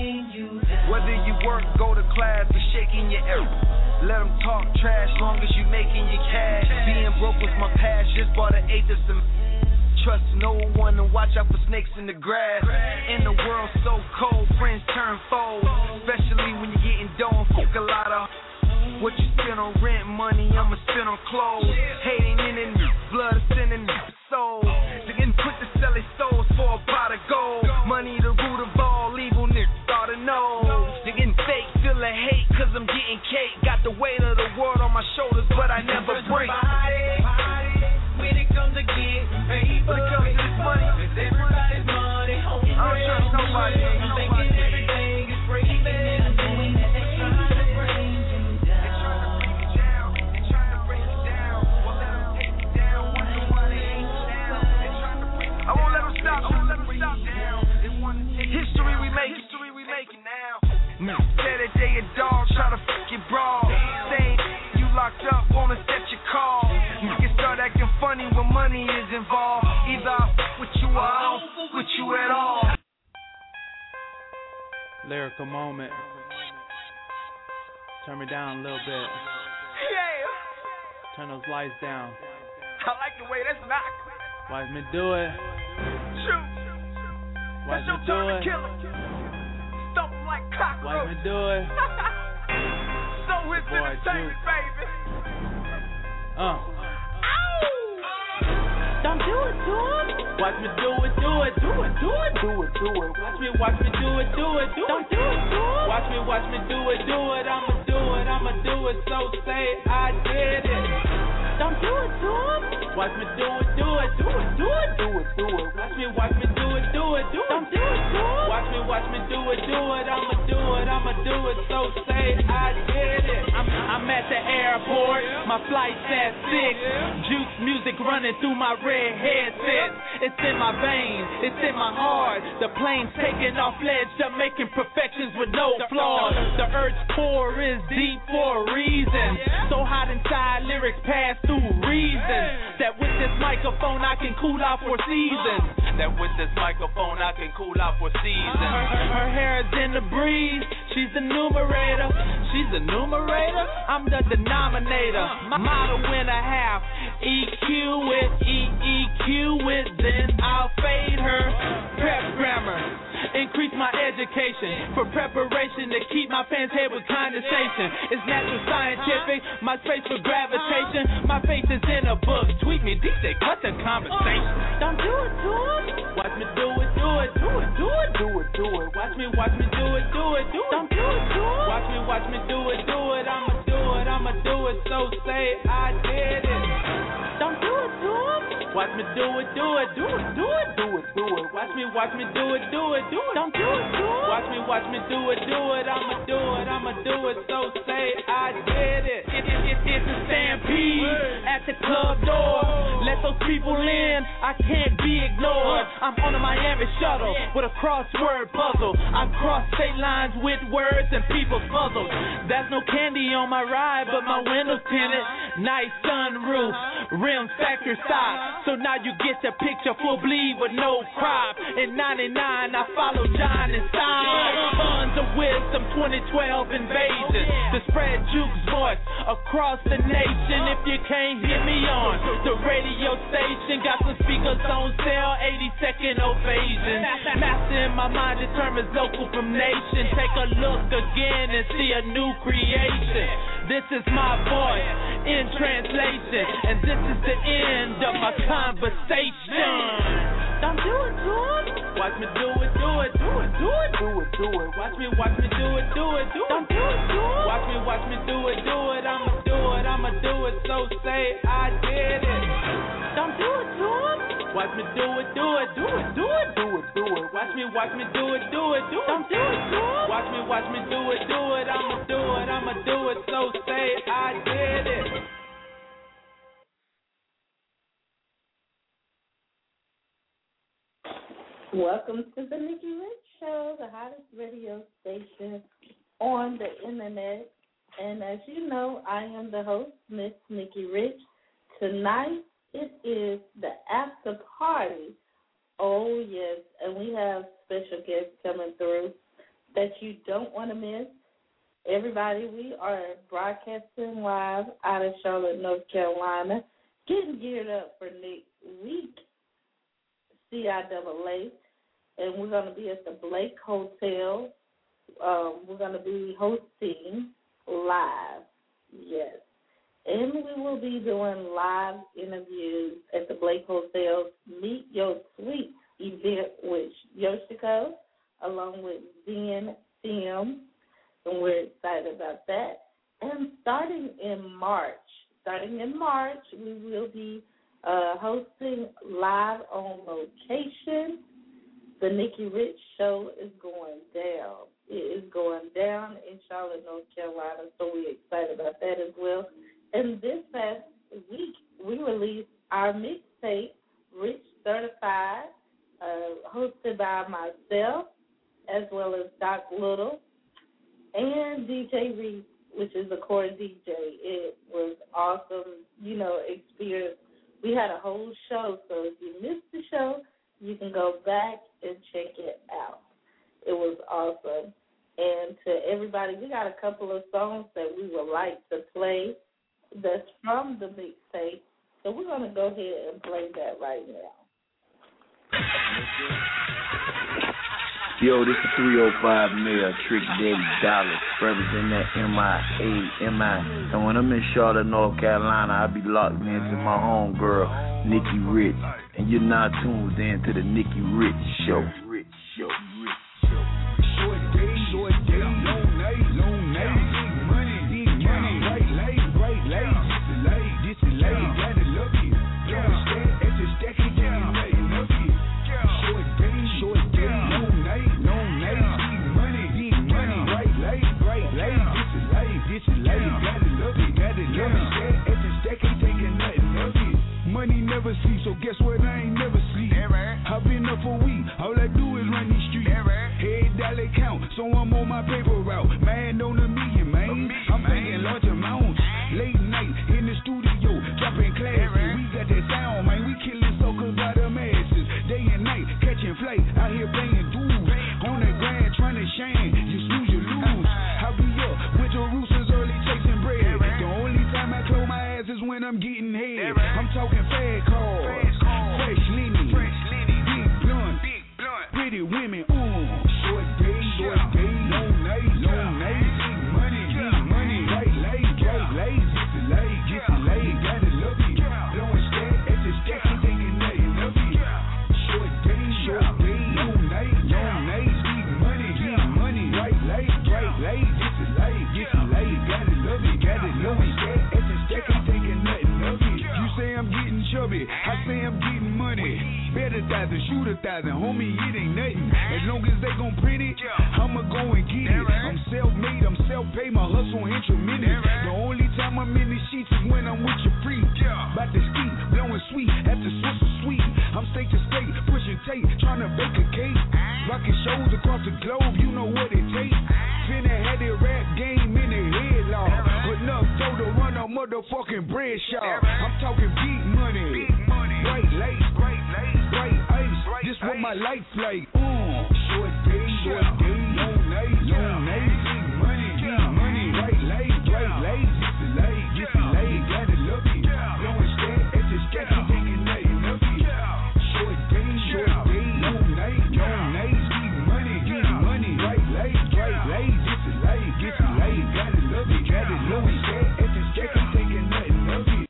Whether you work, go to class, or shaking your air. Let them talk trash, long as you making your cash. Being broke was my past, just bought an eighth of some. Trust no one and watch out for snakes in the grass. In the world so cold, friends turn foes. Especially when you're getting dough and fuck a lot of. What you spend on rent money, I'ma spend on clothes. Hating in the blood, sending the soul. They getting quick to sell their souls for a pot of gold. Money the root of all evil, niggas oughta know. They getting fake, feel the hate, cause I'm getting cake. Got the weight of the world on my shoulders, but I never break. When it comes to get paid, when it comes to this money, cause everybody's money on I don't trust nobody. I'm thinking everything is crazy and I'm doing that they trying to bring you down. They trying to bring you down. Won't let them take you down. Wonder why they ain't down. They trying to bring you down. I won't let them stop. I won't let them stop down. History we make. History we making now. Say that they a dog, try to fuck your bra. Same you locked up, wanna set your call. You can start acting funny when money is involved. Either I fuck with you or I don't fuck with you at all. Lyrical moment. Turn me down a little bit. Yeah. Turn those lights down. I like the way that's knocked. Watch me do it. Shoot. Watch That's me your do turn to it. kill him. Stomp him like Watch cockroach. me do it. So it's Boy, entertainment, Juke. baby. Don't do it to him. Watch me do it, do it, do it, do it, do it, do it. Watch me do it, do it, do it. Don't do it to him. Watch me do it, do it. I'ma do it. So say I did it. Don't do it to him. Watch me do it, do it, do it, do it, do it, do it. Watch me do it, do it, do it. Don't do it to him. Watch me do it, do it. I'ma do it. So say I did it. I'm at the airport. My flight's at 6. Juke music running through my red headset. It's in my veins, it's in my heart. The plane's taking off, ledge up, making perfections with no flaws. The earth's core is deep for a reason. So hot inside, lyrics pass through reason. That with this microphone I can cool out for seasons. That with this microphone I can cool out for seasons. Her hair is in the breeze. She's the numerator. She's the numerator. I'm the denominator. Model and a half. EQ with EEQ with. Then I'll fade her. Prep grammar. Increase my education for preparation to keep my fans' head with condensation. It's natural scientific, my space for gravitation. My face is in a book. Tweet me, DJ, cut the conversation. Don't do it to him. Watch me do it, do it, do it, do it, do it, do it. Watch me do it, do it, do it. Don't do it to him. Watch me do it, do it. I'ma do it. So say I did it. Don't do it to him. Watch me do it, do it, do it, do it, do it, do it. Watch me do it, do it, do it. Don't do it to him. Watch me do it, do it. I'ma do it. So say I did it. It's a stampede at the club door. Let those people in. I can't be ignored. I'm on a Miami shuttle with a crossword puzzle. I cross state lines with words and people's puzzles. There's no candy on my ride, but my window's tinted. Nice sunroof, rims factory stock. So now you get the picture, full bleed with no crop. In 99, I follow John and Stein. Tons of wisdom, 2012 invasion. To spread Juke's voice across the nation. If you can't hear me on the radio station, got some speakers on sale, 80-second ovation. Master in my mind determines local from nation. Take a look again and see a new creation. This is my voice in translation, and this is the end of my conversation. Don't do it to him. Watch me do it, do it, do it, do it, do it, do it. Watch me do it, do it, do it. Don't do it to him. Watch me do it, do it. I'ma do it. So say I did it. Don't do it to him. Watch me do it, do it, do it, do it, do it, do it. Watch me do it, do it, do it. Don't do it to him. Watch me do it, do it. I'ma do it. So say I did it. Welcome to the Nikki Rich Show, the hottest radio station on the internet. And as you know, I am the host, Miss Nikki Rich. Tonight, it is the after party. Oh, yes, and we have special guests coming through. that you don't want to miss. Everybody, we are broadcasting live out of Charlotte, North Carolina, getting geared up for next week, CIAA, and we're going to be at the Blake Hotel. We're going to be hosting live, yes. And we will be doing live interviews at the Blake Hotel's Meet Your Sweet event with Yoshiko, along with Zen Sim, and we're excited about that. And starting in March, we will be hosting live on location. The Nikki Rich Show is going down. It is going down in Charlotte, North Carolina, so we're excited about that as well. And this past week, we released our mixtape, Rich Certified, hosted by myself, as well as Doc Little, and DJ Reese, which is the core DJ. It was awesome, experience. We had a whole show, so if you missed the show, you can go back and check it out. It was awesome. And to everybody, we got a couple of songs that we would like to play that's from the mixtape. So we're going to go ahead and play that right now. Yo, this is 305 Mil, Trick Daddy Dollars, representing that MIA. And when I'm in Charlotte, North Carolina, I be locked into my homegirl, Nikki Rich. And you're now tuned in to the Nikki Rich Show. Short day, long night, big money, right late, this is late, gotta love it. Don't stand at the stack and get nothing up it. Short day, long night, big money, right late, this is late, gotta love it. Don't stand at the stack and taking nothing up it. Money never sleeps, so guess what? I ain't never sleep. I've been up for a week, all I do is run these streets. Head dollar count, so I'm on my paper route. Man on a million, man. I'm thinking large amounts. Late night in the studio, dropping classes. We got that sound, man. We killing suckers by the masses. Day and night, catching flight, out here playing dudes. On the grind, trying to shine. You snooze, you lose. I'll be up with the roosters early chasing bread. The only time I close my eyes is when I'm getting head. I'm talking fast cars, fresh linen, big blunt, pretty women. Short day, long night, big money, right late, this is late, gotta love it. Blowing stack at the stack and taking nothing of it. Short day, long night, big money, right late, this is late, gotta love it. Blowing stack at the stack and taking nothing of it. You say I'm getting chubby, I say I'm getting money. Better thousand, shoot 1,000, homie, it ain't nothing. As long as they gon' print it, I'ma go and get it. I'm self-made, I'm self-paid, my hustle instrumental. The only time I'm in the sheets is when I'm with your freak. About to ski, blowing sweet, after Swiss sweet. I'm state to state, pushing tape, trying to bake a cake. Rocking shows across the globe, you know what it takes. Finna had that rap game in the headlock. Enough dough to run a motherfucking bread shop. I'm talking big money, bright lights, bright ice. This what my life like. Short day, long night, big money, bright lights, this is late, gotta love it. Blowing stack at the stack and taking nothing of it. Short day, long night, big money, bright lights, this is late, gotta love it. Blowing stack at the stack and taking nothing of it.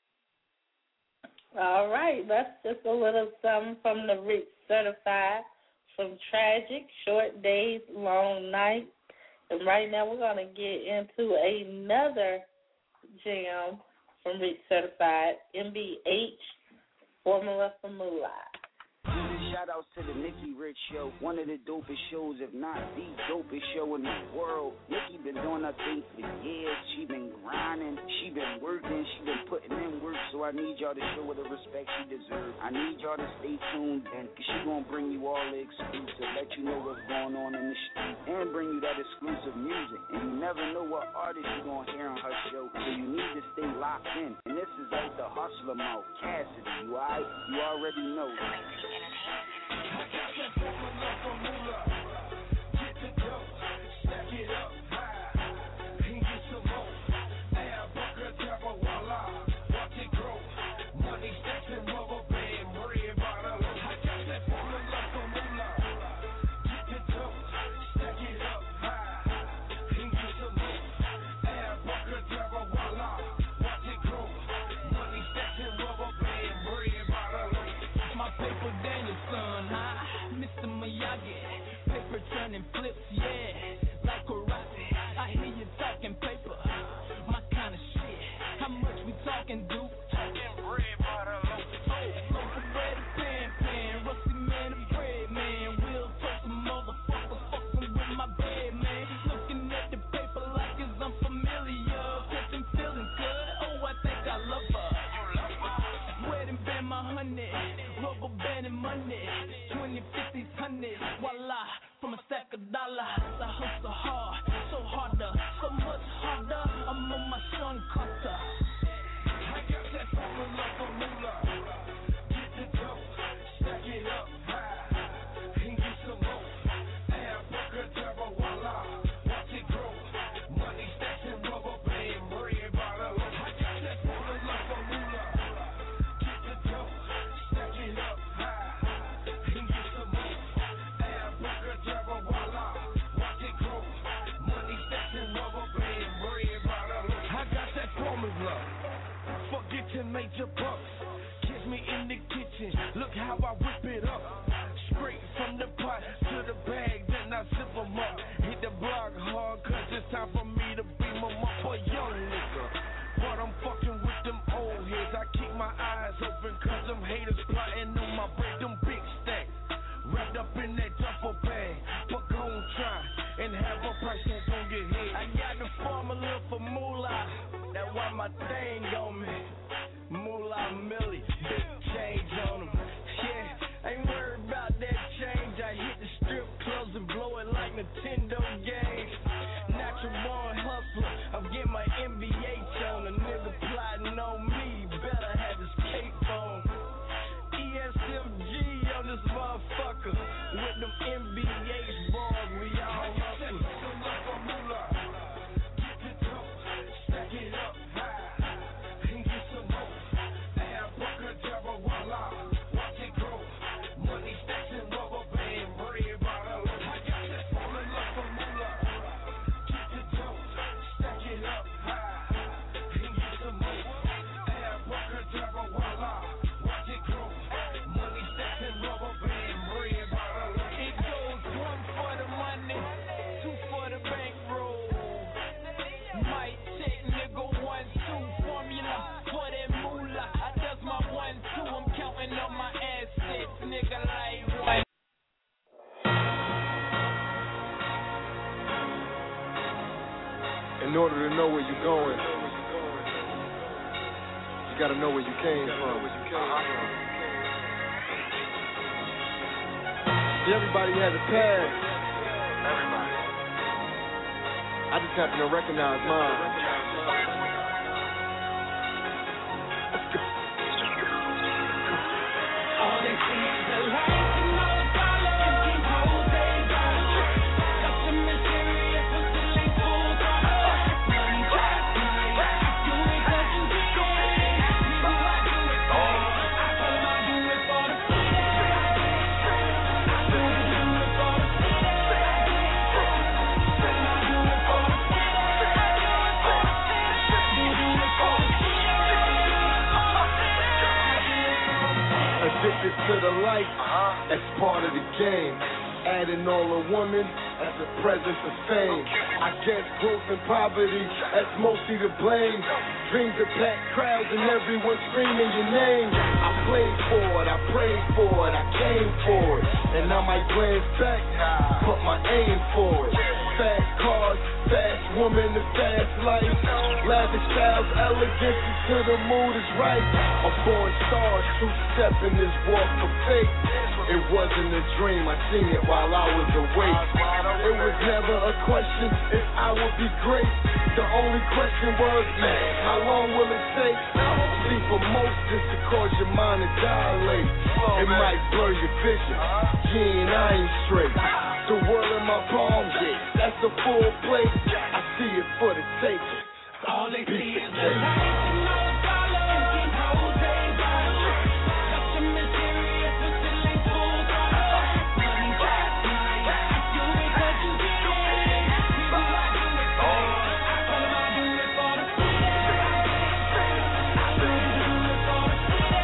All right, that's just a little something from the Rich Certified, from Tragic, Short Days, Long Nights. And right now we're going to get into another jam from Rich Certified, MBH, Formula for Moolah. Shout outs to the Nikki Rich Show, one of the dopest shows, if not the dopest show in the world. Nikki been doing her thing for years. She been grinding, she been working, she been putting in work. So I need y'all to show her the respect she deserves. I need y'all to stay tuned, and she gonna bring you all the exclusive, let you know what's going on in the street, and bring you that exclusive music. And you never know what artist you gonna hear on her show, so you need to stay locked in. And this is like the hustler mouth, Cassidy, you alright? You already know. I got that formula for moolah. Get the dough. running flips, yeah, like karate. I hear you talking paper, my kind of shit. How much we talking, dude? Talking bread, butter, loaf of bread, a pan, rusty man, a bread man. We'll toast some motherfucker, fucking with my bed, man. Looking at the paper like it's unfamiliar. Catching feelings good, oh, I think I love her. Wedding band, my honey, rubber band and money. 20, 50s, 100s, voila, from a stack of dollars. I hustle hard, so harder, so much harder. I'm on my Sean Carter. I got that formula for moolah. Get the dough, stack it up high, and get some more. Abracadabra, voila, watch it grow. Money stacks and rubber band, bread by the loaf. I got that formula for moolah. Get the dough, stack it up high, and get some more. Abracadabra, voila, watch it grow. Money stacks and rubber band, bread by the loaf. I got that formula. Forget your major bucks. Kiss me in the kitchen. Look how I whip it up. Straight from the pot to the bag, then I zip 'em up. Hit the block hard, cause it's time for me to beam 'em up for young nigga. But I'm fucking with them old heads. I keep my eyes open, cause them haters plotting on my bread. Them big stacks wrapped up in that duffel bag. But gon' try and have a price that's gon' get hit. I got the formula for moolah, that's why my thing on me. Moolah Millie, big change on them. Yeah, ain't worried about that change. I hit the strip clubs and blow it like Nintendo games. Natural born hustler, I'm getting my NBA on. A nigga plotting on me, better have his cape on. ESMG on this motherfucker, with them NBA bars, we all hustle. Get the dough, stack it up high, and get some more. Abracadabra, voila, watch it grow. Money stacks and rubber band, bread by the loaf. I got that formula for moolah. Get the dough, stack it up high, and get some more. Abracadabra, voila, watch it grow. Money stacks and rubber band, bread by the loaf. It goes 1 for the money, 2 for the bankroll. Mic check, nigga, 1, 2, formula for that moolah. I does my 1, 2, I'm counting on my assets, nigga, like one. In order to know where you're going, you gotta know where you came from. See, everybody has a past. I just happen to recognize mine. All they see is the lights and all the follow. Keep hoes, they follow. Got some mysterious, but still ain't full throttle. Money talk, I do it 'cause you did it. You know I do it for. I tell 'em I do it for the city. I do it for the city. I do it for the city. Addicted to the life, that's part of the game. Adding all a woman as a presence of fame. I guess growth and poverty, that's mostly to blame. Dreams of packed crowds and everyone screaming your name. I played for it, I prayed for it, I came for it. And I might glance back, put my aim for it. Fast cars, fast woman, the fast life. Lavish styles, elegance until the mood is right. A born star, true step in this walk of faith. It wasn't a dream, I seen it while I was awake. It was never a question if I would be great. The only question was, man, how long will it take? See, for most, this to cause your mind to dilate. It might blur your vision, yeah, and I ain't straight. The world in my palm, yeah, that's a full plate. I see it for the taking. All they see is the lights and all the follow. Keep hoes, they follow. Got some mysterious, but still ain't full throttle. Money talk, I do it 'cause you did it. You know I do it for. I tell 'em I do it for the city. I do it for the city.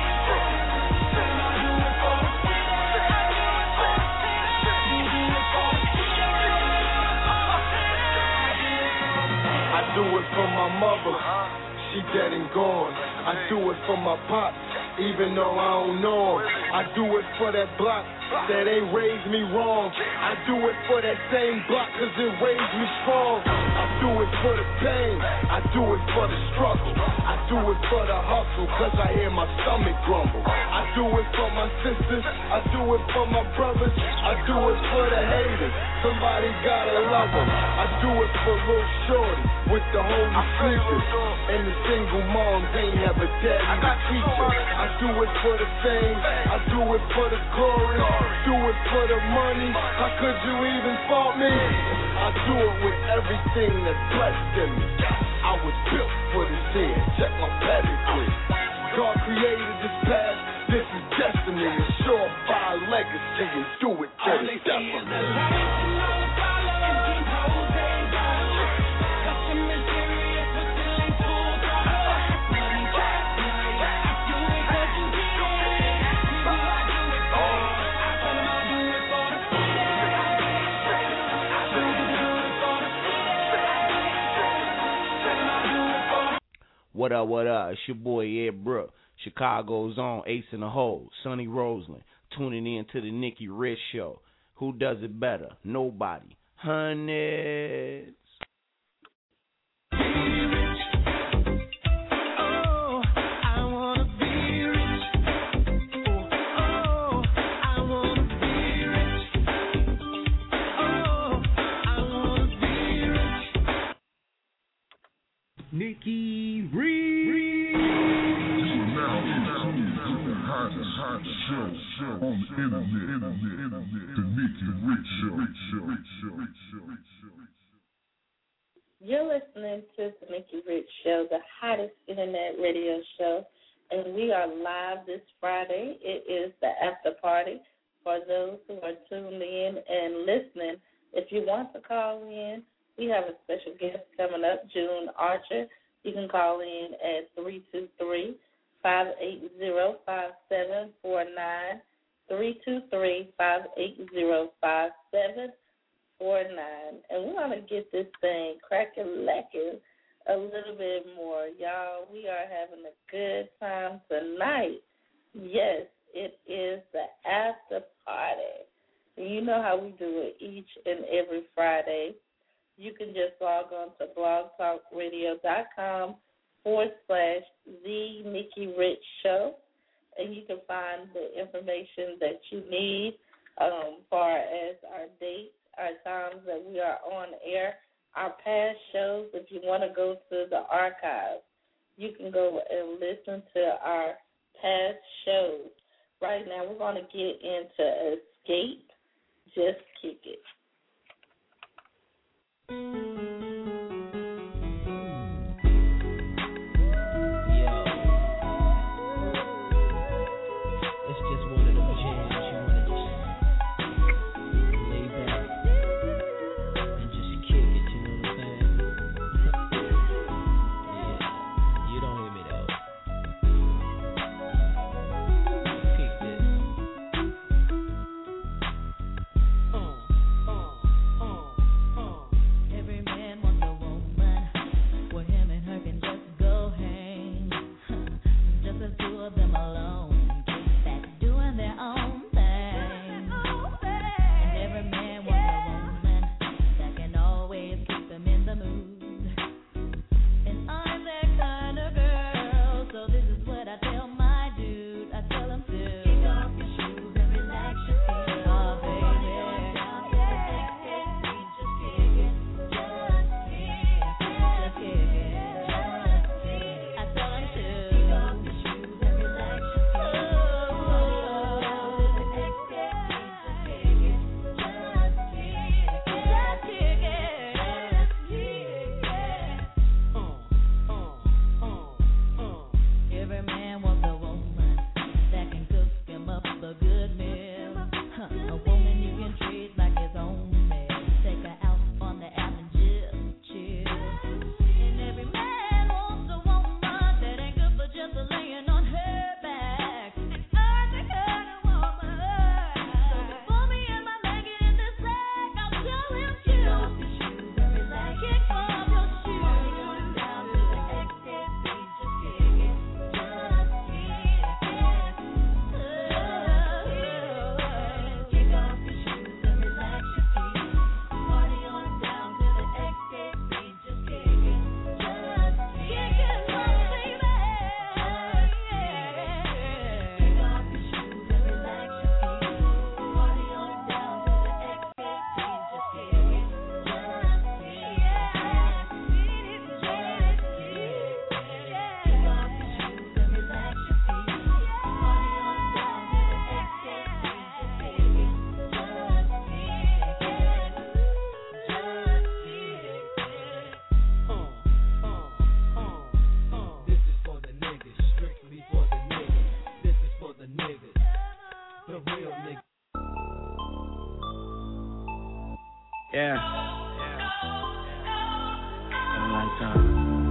I do it for the city. do it for my mother, she dead and gone. I do it for my pops, even though I don't know him. I do it for that block that ain't raised me wrong. I do it for that same block cause it raised me strong. I do it for the pain, I do it for the struggle. I do it for the hustle cause I hear my stomach grumble. I do it for my sisters, I do it for my brothers. I do it for the haters, somebody gotta love them. I do it for little shorty with the holy sleepers and the single moms ain't have a daddy to teach her. I do it for the fame, I do it for the glory, do it for the money. How could you even fault me? I do it with everything that's blessed in me. I was built for this here, check my pedigree. God created this path, this is destiny. A surefire legacy and do it till the death of me. What up, what up? It's your boy Ed Brook, Chicago's own Ace in the Hole, Sonny Roseland, tuning in to the Nikki Rich Show. Who does it better? Nobody. Hundreds. Nikki Reed. Now, the hottest show on the internet, the Nikki Reed Show. You're listening to the Nikki Rich Show, the hottest internet radio show, and we are live this Friday. It is the after party for those who are tuned in and listening. If you want to call in, we have a special guest coming up, June Archer. You can call in at 323-580-5749, 323-580-5749. And we want to get this thing cracking-lacking a little bit more. Y'all, we are having a good time tonight. Yes, it is the after party. You know how we do it each and every Friday. You can just log on to blogtalkradio.com/The Nikki Rich Show, and you can find the information that you need far as our dates, our times that we are on air, our past shows. If you want to go to the archives, you can go and listen to our past shows. Right now, we're going to get into Escape, Just Kick It. Yo, it's just one of those jams you wanna just lay back and just kick it, you know what I'm saying? Yeah, you don't hear me though. Kick this. Every Yeah. Been a long time.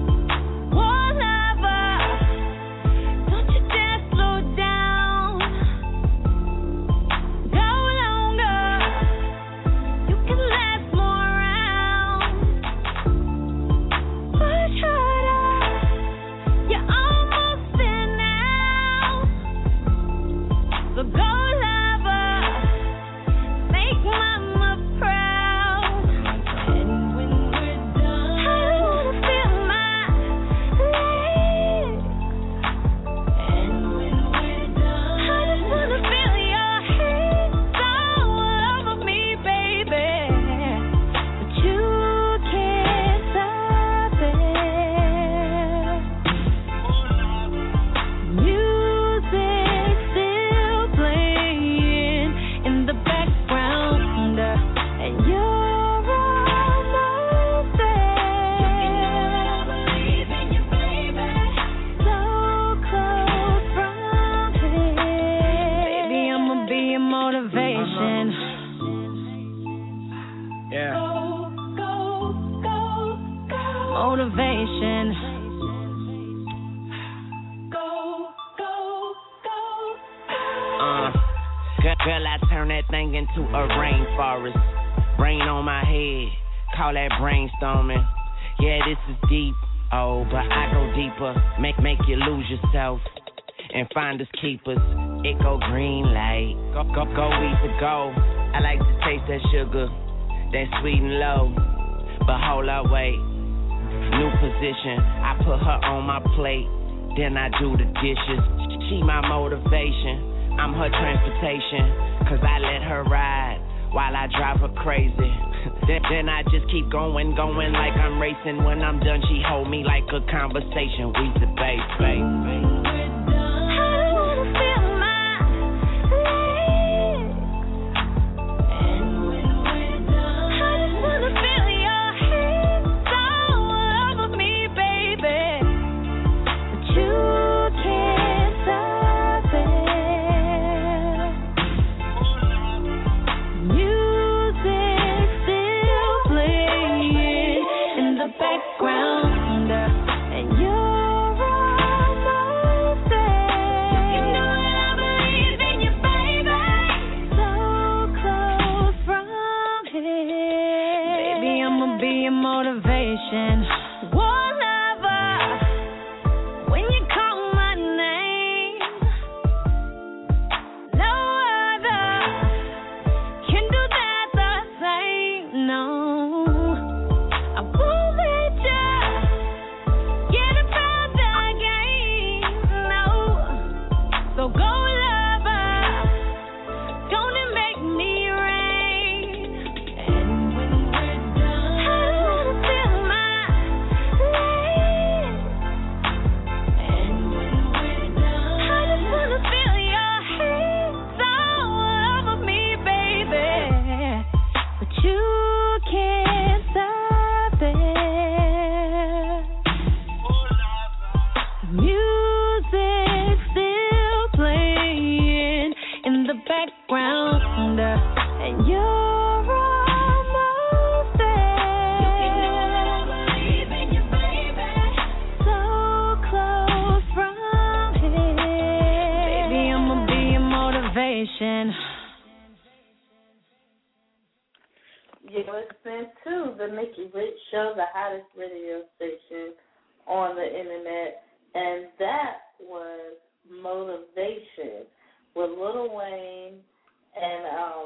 Girl, I turn that thing into a rainforest. Rain on my head, call that brainstorming. Yeah, this is deep, oh, but I go deeper. Make you lose yourself and find us keepers. It go green light, go easy go. I like to taste that sugar, that sweet and low. But hold up, wait, new position. I put her on my plate, then I do the dishes. She my motivation. I'm her transportation, cause I let her ride while I drive her crazy. Then I just keep going like I'm racing. When I'm done, she hold me like a conversation. We debate, babe. You're listening to the Nikki Rich Show, the hottest radio station on the internet, and that was Motivation with Lil Wayne. And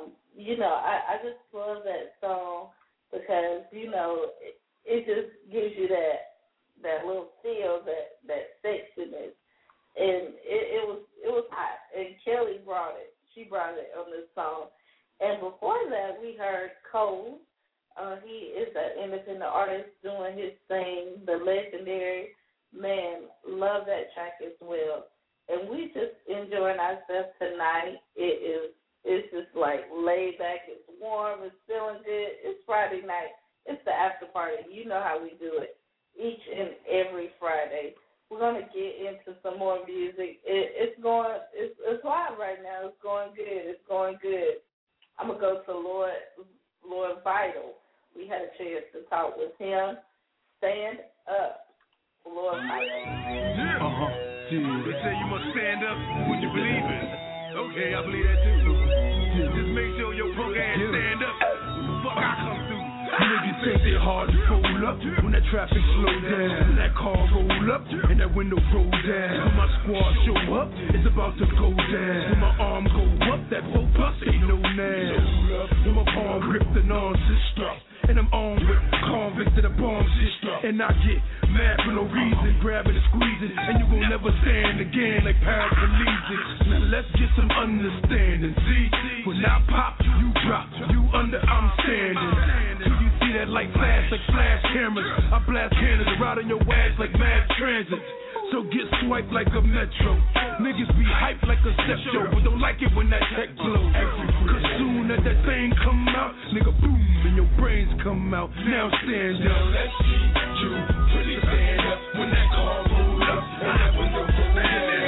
I just love that song because it just gives you that little feel, that sexiness, and it was hot. And Kelly brought it. She brought it on this song. And before that, we heard Cole. He is an independent artist doing his thing, the legendary. Man, love that track as well. And we just enjoying ourselves tonight. It's just like laid back. It's warm. It's feeling good. It's Friday night. It's the after party. You know how we do it each and every Friday. We're going to get into some more music. It's live right now. It's going good. I'm going to go to Lord Vital. we had a chance to talk with him. Stand up. Lord, They say you must stand up when you believe in. Okay, I believe that too. Just make sure your punk ass stand up. Fuck, I come through. Niggas think they hard to roll up when that traffic slow down, when that car roll up and that window roll down. When my squad show up, it's about to go down. When my arm go up, that 4 plus ain't no now. When my palm grip the non-sister, and I'm on with convict to the bomb sister, and I get mad for no reason, grabbing and squeezing, and you gon' never stand again like paraplegic. Now let's get some understanding. See, when I pop, you drop, you under, I'm standing. Till you see that light flash like flash cameras, I blast cannons right on your ass like mass transit. So get swiped like a metro. Niggas be hyped like a step show, but don't like it when that tech blows. Cause soon as that thing come out, nigga boom, and your brains come out. Now stand up. Let's see you really stand up when that car roll up and that window roll down.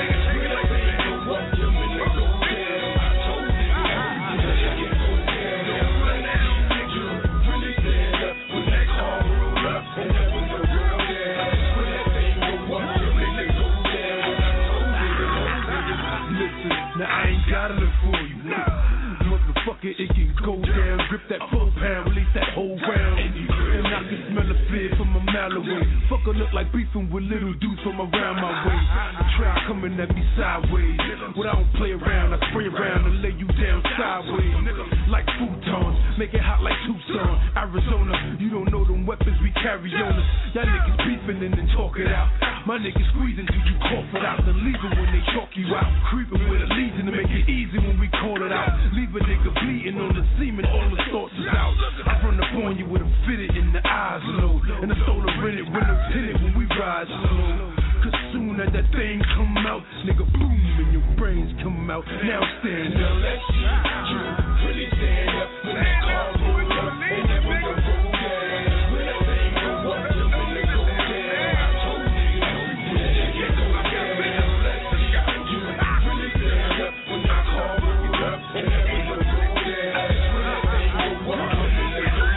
Now I ain't got it for you, motherfucker. It can go down, grip that 4 pound, release that whole round, and I can smell the fear from a mile away. Fucker look like beefing with little dudes from around my way. Try coming at me sideways, but I don't play around. I spray around and lay you down sideways, like futons, make it hot like Tucson, Arizona. You don't know them weapons we carry on us. Y'all niggas beefing and then talk it out. My niggas squeezing till you cough it out, then leave it when they chalk you out. Creeping with a legion to make it easy when we call it out. Leave a nigga bleeding on the semen, all the thoughts is out. I run up on you with a fitted in the eyes low, and a solar rented windows hit it when we ride slow. Cause soon as that thing come out, nigga boom, and your brains come out. Now stand up. Let's see you really stand up when that car roll up and that window roll down. When that thing go up, the window go down. I told niggas don't be putting that shit on my gun. Let's see you really stand up when that car roll up and that window roll down. When that thing go up, the window go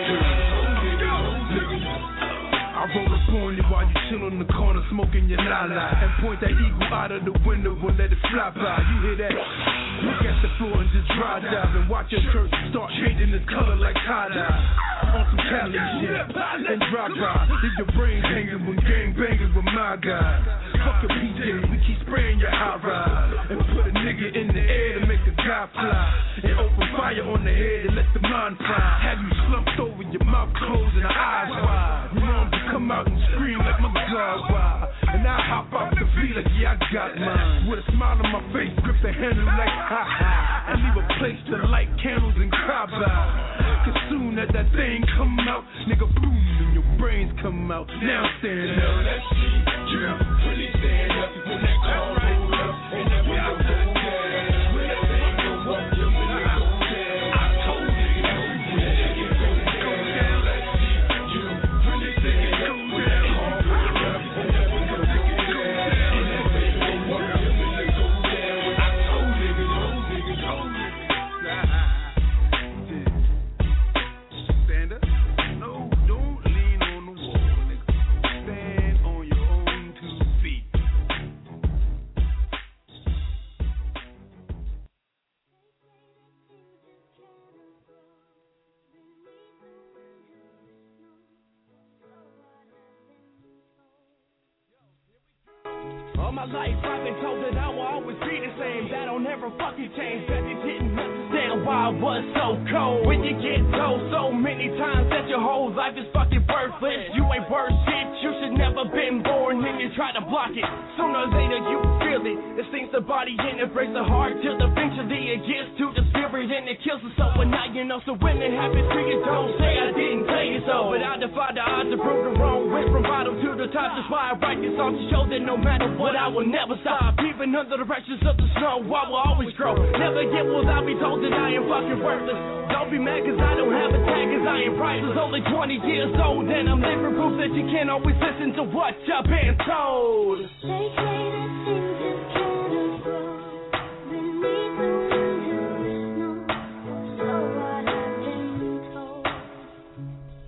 down. I roll up on you while you chill on the corner smoking your nana, and point that eagle out of the window and let it fly by. You hear that? Look at the floor and just dry dive and watch your shirt start changing its color like tie-dye. On some Cali shit and drive-by. Leave your brains hanging when gang banging with my guys. Fuck your PJ, we keep spraying your high ride and put a nigga in the air to make a guy fly, and open fire on the head and let the mind fly. Have you slumped over, your mouth closed and the eyes wide. You want to come out and scream like my God, why? And I hop off the feet like, yeah, I got mine. With a smile on my face, grip the handle like, ha ha. And leave a place to light candles and cry by. Cause soon as that thing come out, nigga boom, and your brains come out. Now stand up. Let's see you really stand up when that car roll up and that window go down. When that thing go up, your window go down. I told niggas don't be putting that shit on my gun. Let's see you really stand up when that car roll up and that window go down. And that thing go up, your window go down. I told niggas, stand up. No, don't lean on the wall, nigga. Stand on your own 2 feet. All my life I've been told that I will always be the same. That'll never fucking change. That you didn't understand why I was so cold. When you get told so many times that your whole life is fucking worthless, you ain't worth shit, you should never been born, and you try to block it. Sooner or later you feel it. It stings the body and it breaks the heart, till eventually it gets to the spirit and it kills the soul. And now you know, so when it happens to you, don't say I didn't tell you so. But I defy the odds to prove the wrong. Went from bottom to the top, that's why I write this song, to show that no matter what, I will never stop. Even under the pressures of the snow, I will always grow. Never get will I be told that I am fucking worthless. Don't be mad cause I don't have a tag, cause I ain't priceless. Only 20 years old and I'm living proof that you can't always listen to what you've been told. They say that things just can't grow beneath the winter snow. So what I've been told.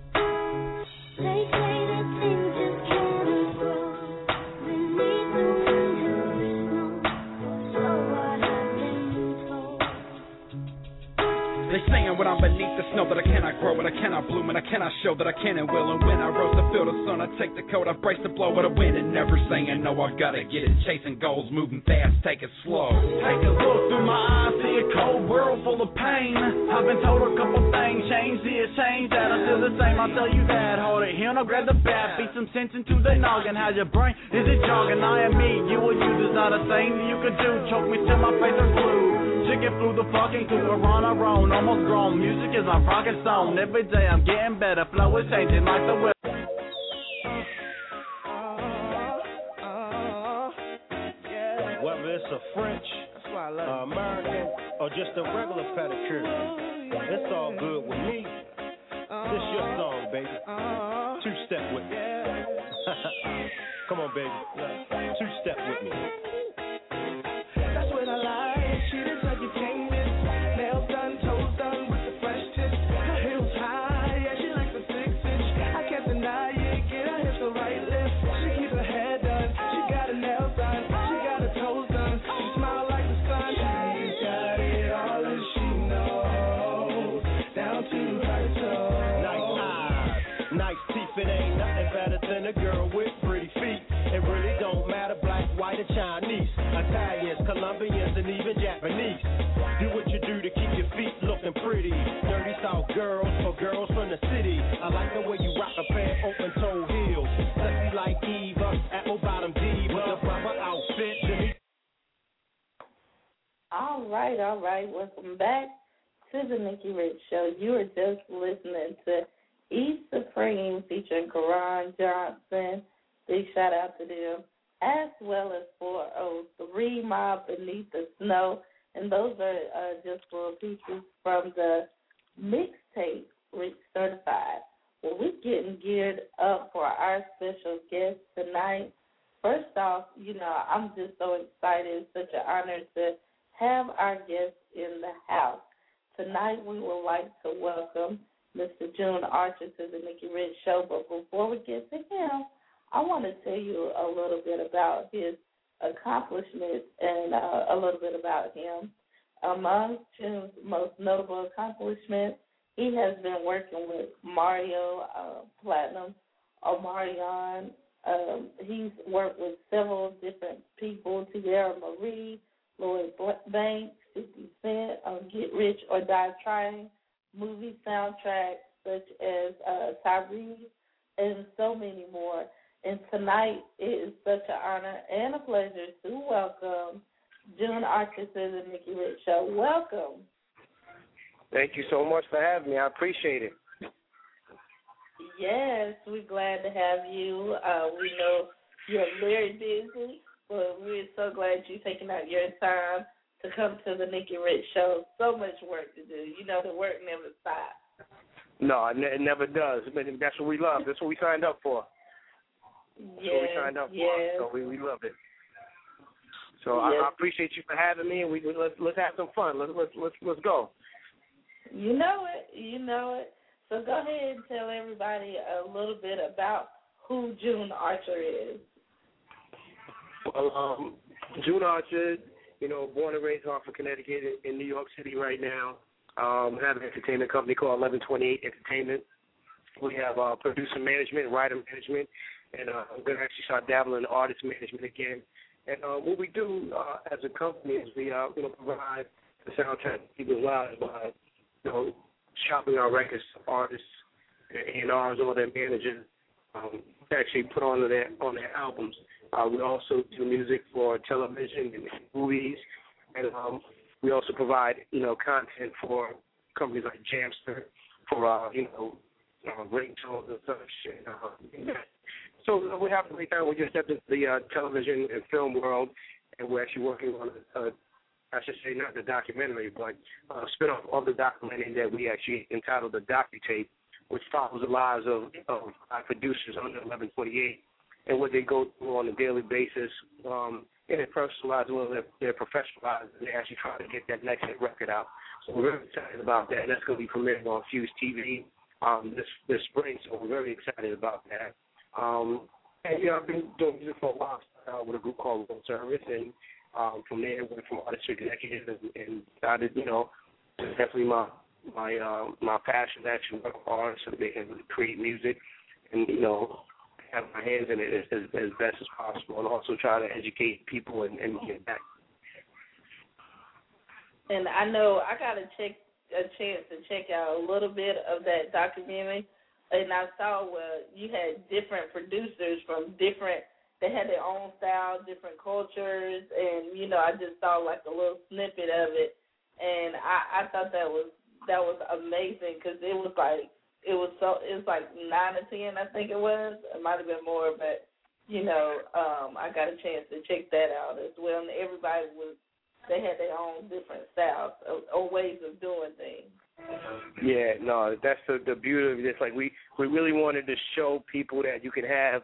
grow, but I cannot bloom, and I cannot show that I can and will. And when I rose to feel the sun, I take the coat, I brace the blow with a wind, and never saying no, I gotta get it. Chasing goals, moving fast, take it slow. Take a look through my eyes, see a cold world full of pain. I've been told a couple things, change this, change that. I'm still the same, I'll tell you that. Hold it here, no grab the bat, beat some sense into the noggin. How's your brain? Is it jogging? I am me, you or you, there's not a thing you could do. Choke me till my face is blue. Chicken flew the fucking coop around our own, almost grown. Music is my rocket song. Every day I'm getting better, flow is changing like the weather. Whether it's a French, American, or just a regular pedicure, it's all good with me. This your song, baby. Two-step with me. Come on, baby. Two-step with me. That's what I like. She is like you came in. Nails done, toes done with the fresh tips. Her heels high, yeah, she likes the 6-inch. I can't deny it. Get her hips the right lift. She keeps her hair done. She got her nails done. She got her toes done. She smiles like the sun. She's got it all and she knows. Down to her toes. Nice eyes, nice teeth. It ain't nothing better than a girl with pretty feet. It really don't matter, black, white, or Chinese, Italians, Colombians, and even Japanese. Do what you do to keep your feet looking pretty. Dirty South girls or girls from the city. I like the way you rock a pair of open-toe heels. Sexy like Eva, apple bottom D with a proper outfit. All right. Welcome back to the Nikki Rich Show. You are just listening to East Supreme featuring Karan Johnson. Big shout out to them, as well as 403 Mob Beneath the Snow. And those are just little pieces from the mixtape, Rich Certified. Well, we're getting geared up for our special guest tonight. First off, I'm just so excited. It's such an honor to have our guest in the house. Tonight we would like to welcome Mr. June Archer to the Nikki Rich Show. But before we get to him, I want to tell you a little bit about his accomplishments and a little bit about him. Among June's most notable accomplishments, he has been working with Mario Platinum, Omarion. He's worked with several different people, Tierra Marie, Lloyd Banks, 50 Cent, Get Rich or Die Trying, movie soundtracks such as Tyrese, and so many more. And tonight it is such an honor and a pleasure to welcome June Archer to the Nikki Rich Show. Welcome. Thank you so much for having me. I appreciate it. Yes, we're glad to have you. We know you're very busy, but we're so glad you're taking out your time to come to the Nikki Rich Show. So much work to do. The work never stops. No, it never does. That's what we love. That's what we signed up for. That's what we signed up for. So we love it. So I appreciate you for having me, and let's have some fun. Let's go. You know it. So go ahead and tell everybody a little bit about who June Archer is. Well, June Archer, born and raised Hartford, Connecticut, in New York City right now. We have an entertainment company called 1128 Entertainment. We have producer management, writer management, and I'm going to actually start dabbling in artist management again. And what we do as a company is we provide the soundtrack to people's lives by shopping our records to artists and ours or their managers to actually put on their albums. We also do music for television and movies, and we also provide content for companies like Jamster for ringtones and such. So we have a great time. We just stepped into the television and film world, and we're actually working on I should say not the documentary, but a spin-off of the documentary that we actually entitled The DocuTape, which follows the lives of our producers under 1128 and what they go through on a daily basis in their personal lives as well as their professional lives, and they actually try to get that next hit record out. So we're very excited about that, and that's going to be premiering on Fuse TV this spring, so we're very excited about that. And, I've been doing music for a while with a group called Road Service, and from there, went from artist to executive and started, definitely my my passion is actually work with artists so they can create music and, you know, have my hands in it as best as possible, and also try to educate people and get back. And I know I got a chance to check out a little bit of that documentary, and I saw where you had different producers from different, they had their own style, different cultures, and, you know, I just saw like a little snippet of it, and I thought that was amazing, because it was like 9 or 10, I think it was. It might have been more, but, you know, I got a chance to check that out as well, and everybody they had their own different styles or ways of doing things. Yeah, no, that's the beauty of this. Like, we really wanted to show people that you can have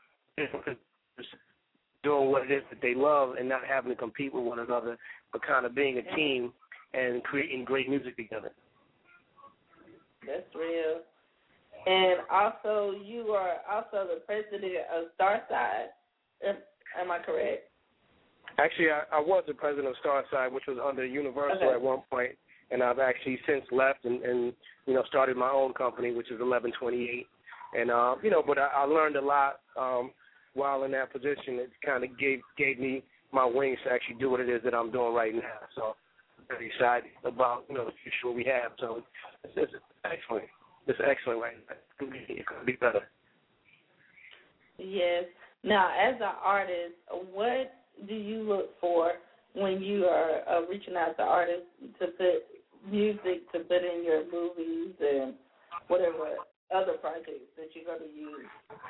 doing what it is that they love and not having to compete with one another, but kind of being a team and creating great music together. That's real. And also, you are also the president of Starside. Am I correct? Actually, I was the president of Starside, which was under Universal at one point, and I've actually since left and you know, started my own company, which is 1128. And you know, but I learned a lot while in that position. It kind of gave me my wings to actually do what it is that I'm doing right now. So I'm very excited about, you know, the future we have. So it's excellent. It's excellent right now. It could be better. Yes. Now, as an artist, what do you look for when you are reaching out to artists to put music to put in your movies and whatever other projects that you're going to use?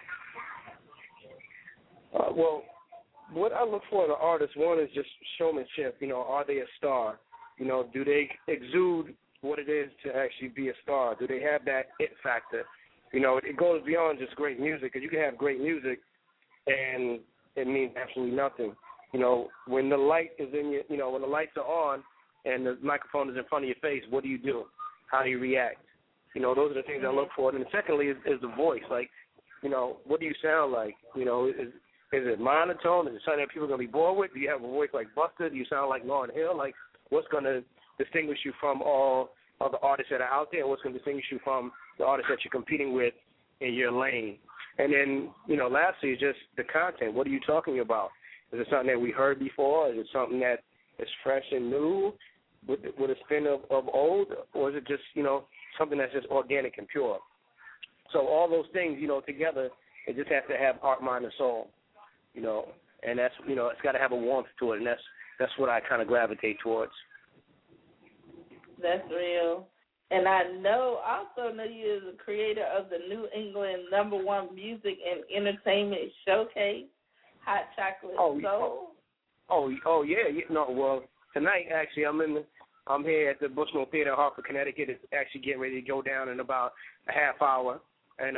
Well, what I look for in an artist, one is just showmanship. You know, are they a star? You know, do they exude what it is to actually be a star? Do they have that it factor? You know, it goes beyond just great music, because you can have great music and it means absolutely nothing. You know, when the light is in your, you know, when the lights are on and the microphone is in front of your face, what do? How do you react? You know, those are the things I look for. And secondly is the voice. Like, you know, what do you sound like? You know, is it monotone? Is it something that people are going to be bored with? Do you have a voice like Buster? Do you sound like Lauryn Hill? Like, what's going to distinguish you from all other artists that are out there? What's going to distinguish you from the artists that you're competing with in your lane? And then, you know, lastly is just the content. What are you talking about? Is it something that we heard before? Is it something that is fresh and new with a spin of old? Or is it just, you know, something that's just organic and pure? So all those things, you know, together, it just has to have heart, mind, and soul, you know. And that's, you know, it's got to have a warmth to it, and that's what I kind of gravitate towards. That's real. And I also know you as the creator of the New England #1 music and entertainment showcase, Hot Chocolate Soul. Oh yeah. No, well, tonight actually I'm here at the Bushnell Theater in Hartford, Connecticut. It's actually getting ready to go down in about a half hour. And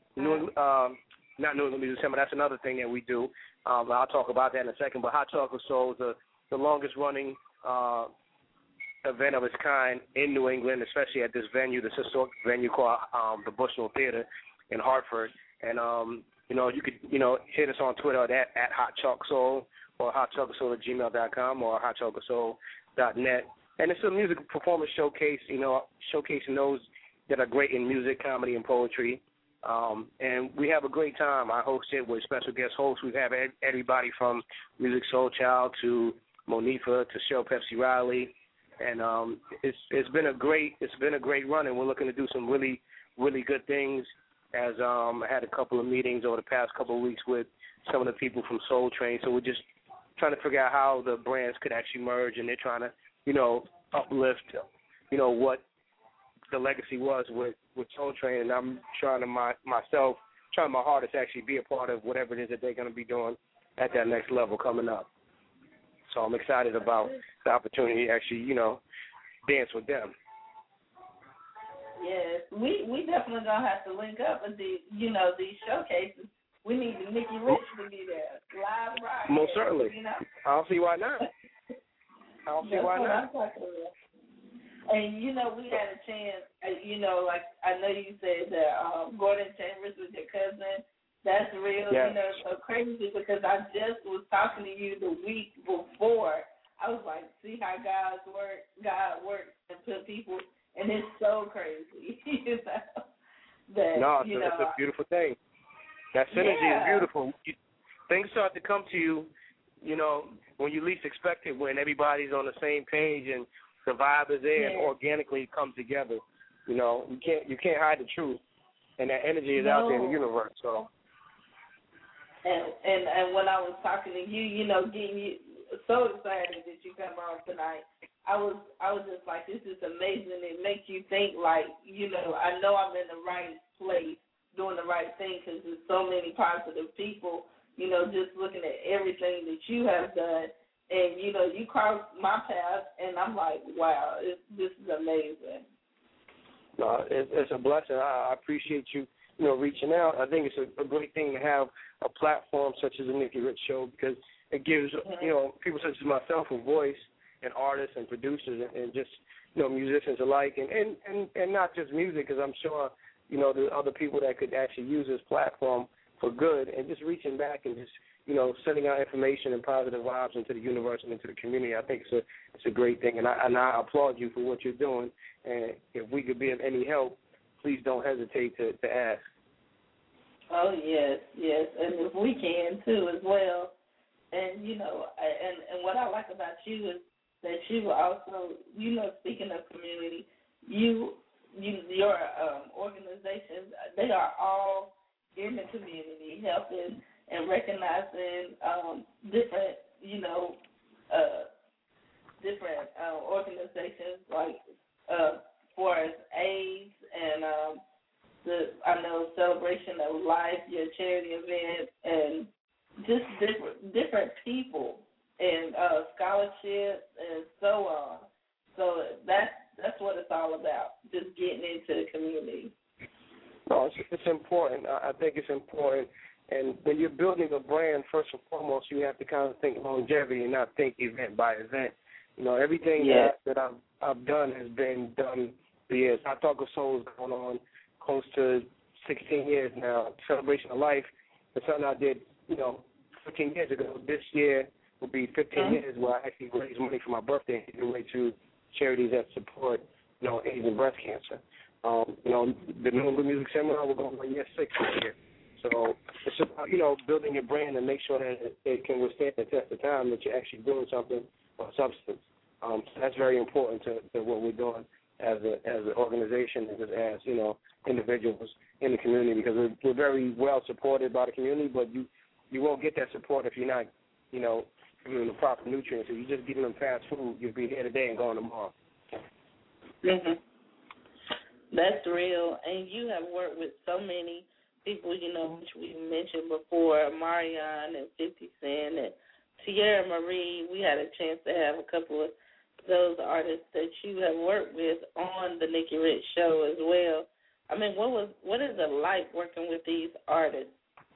not New England Music Summer. That's another thing that we do. I'll talk about that in a second. But Hot Chocolate Soul is the longest running event of its kind in New England, especially at this venue, this historic venue called the Bushnell Theater in Hartford. And you know, you could, you know, hit us on Twitter at Hot Choc Soul or hotchocolate@gmail.com or hotchocolate.net. And it's a music performance showcase, you know, showcasing those that are great in music, comedy, and poetry. And we have a great time. I host it with special guest hosts. We have everybody from Music Soul Child to Monifa to Cheryl Pepsi Riley. And it's been a great run, and we're looking to do some really, really good things. As I had a couple of meetings over the past couple of weeks with some of the people from Soul Train, so we're just trying to figure out how the brands could actually merge, and they're trying to, you know, uplift, you know, what the legacy was with Soul Train, and I'm trying my hardest to actually be a part of whatever it is that they're going to be doing at that next level coming up. So I'm excited about the opportunity to actually, you know, dance with them. Yes, we definitely gonna have to link up with these showcases. We need the Nikki Rich to be there live, right? Most certainly. You know? I don't see why not. And you know, we had a chance. You know, like I know you said that Gordon Chambers was your cousin. That's real. Yes. You know, it's so crazy because I just was talking to you the week before. I was like, see how God works and put people and it's so crazy, you know. That, No, you it's know, a beautiful thing. That synergy is beautiful. Things start to come to you, you know, when you least expect it, when everybody's on the same page and the vibe is there and organically it comes together. You know, you can't hide the truth, and that energy is out there in the universe. So. And when I was talking to you, you know, getting you so excited that you come on tonight, I was just like, this is amazing. It makes you think, like, you know, I know I'm in the right place doing the right thing, because there's so many positive people, you know, just looking at everything that you have done. And, you know, you crossed my path, and I'm like, wow, this is amazing. No, it's a blessing. I appreciate you, you know, reaching out. I think it's a great thing to have a platform such as the Nikki Rich Show, because it gives, you know, people such as myself a voice, and artists and producers and just, you know, musicians alike, and not just music, because I'm sure, you know, there's other people that could actually use this platform for good, and just reaching back and just, you know, sending out information and positive vibes into the universe and into the community. I think it's a great thing, and I applaud you for what you're doing. And if we could be of any help, please don't hesitate to ask. Oh, yes, and if we can, too, as well. And, you know, and what I like about you is that you also, you know, speaking of community, your organizations, they are all in the community, helping and recognizing different, you know, different organizations, like for as AIDS and I know Celebration of Life, your charity event, and just different people and scholarships and so on. So that's what it's all about, just getting into the community. No, it's important. I think it's important. And when you're building a brand, first and foremost, you have to kind of think longevity and not think event by event. You know, everything that I've done has been done for years. I Talk of Souls going on close to 16 years now. Celebration of Life is something I did, you know, 15 years ago. This year will be 15 years where I actually raised money for my birthday and give away to charities that support, you know, AIDS and breast cancer. You know, the New England Music Seminar will go on year 6 this year. So it's about, you know, building your brand and make sure that it can withstand the test of time, that you're actually doing something of substance. So that's very important to what we're doing as an organization and just as, you know, individuals in the community, because we're very well supported by the community, but you won't get that support if you're not, you know, giving them the proper nutrients. If you're just giving them fast food, you'll be here today and gone tomorrow. Mhm. That's real. And you have worked with so many people, you know, which we mentioned before, Marion and 50 Cent and Tierra Marie. We had a chance to have a couple of those artists that you have worked with on the Nikki Rich Show as well. I mean, what is it like working with these artists?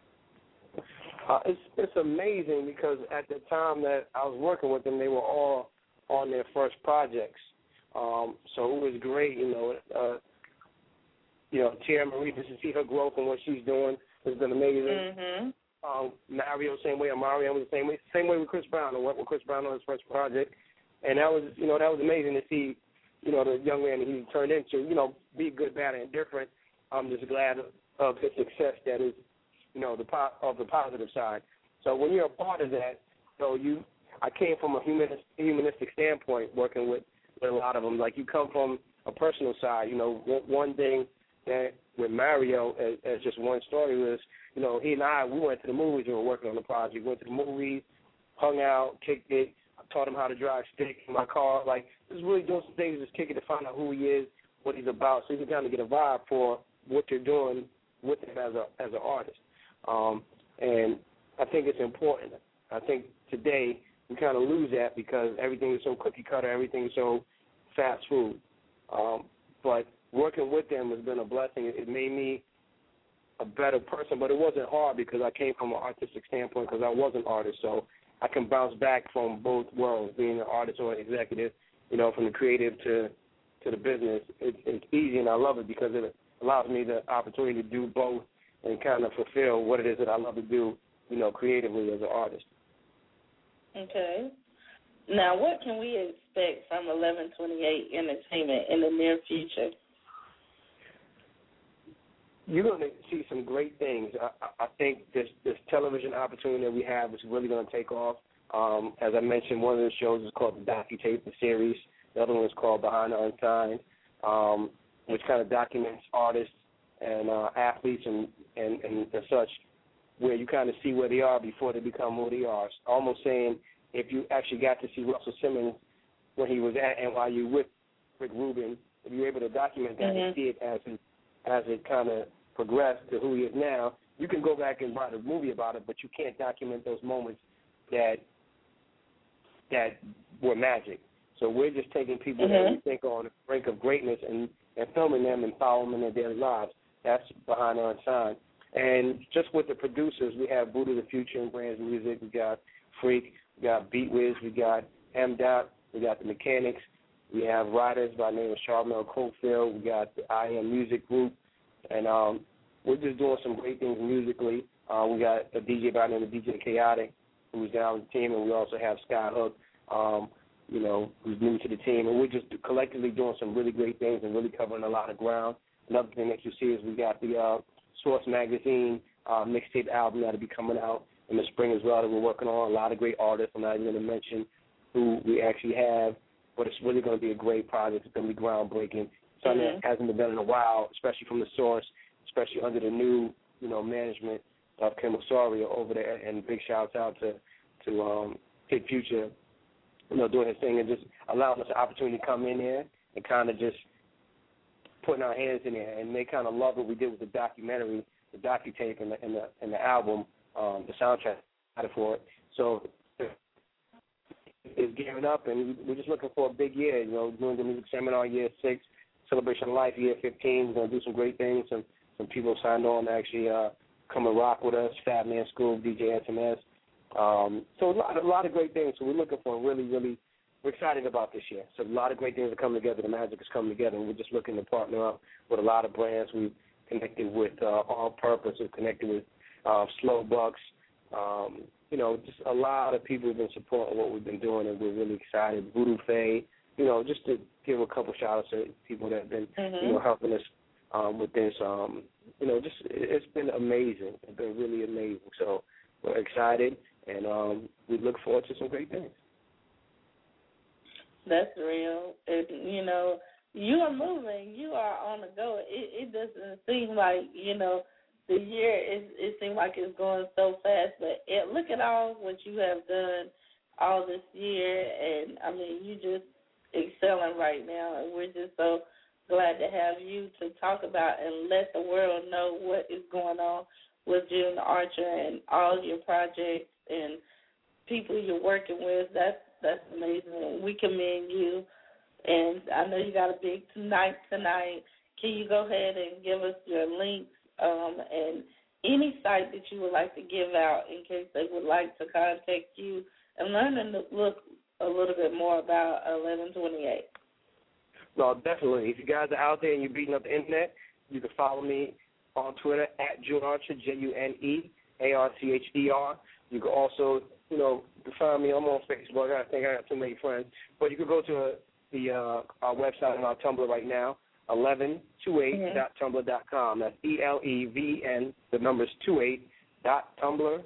It's amazing, because at the time that I was working with them, they were all on their first projects. So it was great, you know. Tierra Marie, just to see her growth and what she's doing has been amazing. Mario, same way. Mario was the same way. Same way with Chris Brown. I worked with Chris Brown on his first project, and that was amazing to see, you know, the young man that he turned into, you know, be good, bad, and different. I'm just glad of his success that is, you know, the positive side. So when you're a part of that, I came from a humanistic standpoint working with a lot of them. Like, you come from a personal side. You know, one thing that with Mario, as just one story, was, you know, he and I, we went to the movies. We were working on the project. We went to the movies, hung out, kicked it. I taught him how to drive stick in my car. Like, just really doing some things, just kick it to find out who he is, what he's about, so you can kind of get a vibe for what you're doing with him as an artist. And I think it's important. I think today we kind of lose that because everything is so cookie cutter, everything is so fast food. But working with them has been a blessing. It made me a better person, but it wasn't hard because I came from an artistic standpoint, because I was an artist. So I can bounce back from both worlds, being an artist or an executive, you know, from the creative to the business. It's easy, and I love it because it allows me the opportunity to do both and kind of fulfill what it is that I love to do, you know, creatively as an artist. Okay. Now, what can we expect from 1128 Entertainment in the near future? You're going to see some great things. I think this television opportunity that we have is really going to take off. As I mentioned, one of the shows is called the DocuTape, the series. The other one is called Behind the Unsigned, which kind of documents artists and athletes and such, where you kind of see where they are before they become who they are. Almost saying, if you actually got to see Russell Simmons when he was at NYU with Rick Rubin, if you were able to document that and see it as it kind of progressed to who he is now, you can go back and write a movie about it, but you can't document those moments that were magic. So we're just taking people that we think are on the brink of greatness and filming them and following them in their daily lives. That's Behind the Unsigned. And just with the producers, we have Buddha the Future and Brands Music. We got Freak. We got Beat Wiz. We got M-Dot. We got The Mechanics. We have writers by the name of Charmel Cofield. We got the I Am Music Group. And we're just doing some great things musically. We got a DJ by the name of DJ Chaotic, who's down with the team. And we also have Sky Hook, who's new to the team. And we're just collectively doing some really great things and really covering a lot of ground. Another thing that you see is we got the Source Magazine mixtape album that'll be coming out in the spring as well that we're working on. A lot of great artists. I'm not even going to mention who we actually have, but it's really going to be a great project. It's going to be groundbreaking. Something that hasn't been done in a while, especially from the Source, especially under the new, management of Kim Osorio over there. And big shouts out to Kid Future, doing his thing and just allowing us the opportunity to come in there and kind of just putting our hands in there. And they kind of love what we did with the documentary, the DocuTape, and the album, the soundtrack for it. So it's gearing up, and we're just looking for a big year. Doing the music seminar year 6, Celebration of Life year 15. We're gonna do some great things. Some people signed on to actually come and rock with us. Fat Man School, DJ SMS. So a lot of great things. So we're looking for we're excited about this year. So a lot of great things are coming together. The magic is coming together, and we're just looking to partner up with a lot of brands. We've connected with All Purpose. We've connected with Slow Bucks. Just a lot of people have been supporting what we've been doing, and we're really excited. Voodoo Faye, just to give a couple shout-outs to people that have been, helping us with this. It's been amazing. It's been really amazing. So we're excited, and we look forward to some great things. That's real. You are moving. You are on the go. It doesn't seem like, the year, it seems like it's going so fast. But look at all what you have done all this year. And, you just excelling right now. And we're just so glad to have you to talk about and let the world know what is going on with June Archer and all your projects and people you're working with. That's amazing. We commend you. And I know you got a big night tonight. Can you go ahead and give us your links and any site that you would like to give out in case they would like to contact you and learn and look a little bit more about 1128? No, definitely. If you guys are out there and you're beating up the internet, you can follow me on Twitter at June Archer, JUNEARCHER. You can also, find me. I'm on Facebook. I think I got too many friends. But you can go to our website and our Tumblr right now, 1128.tumblr.com. That's ELEVN, the numbers 28.tumblr,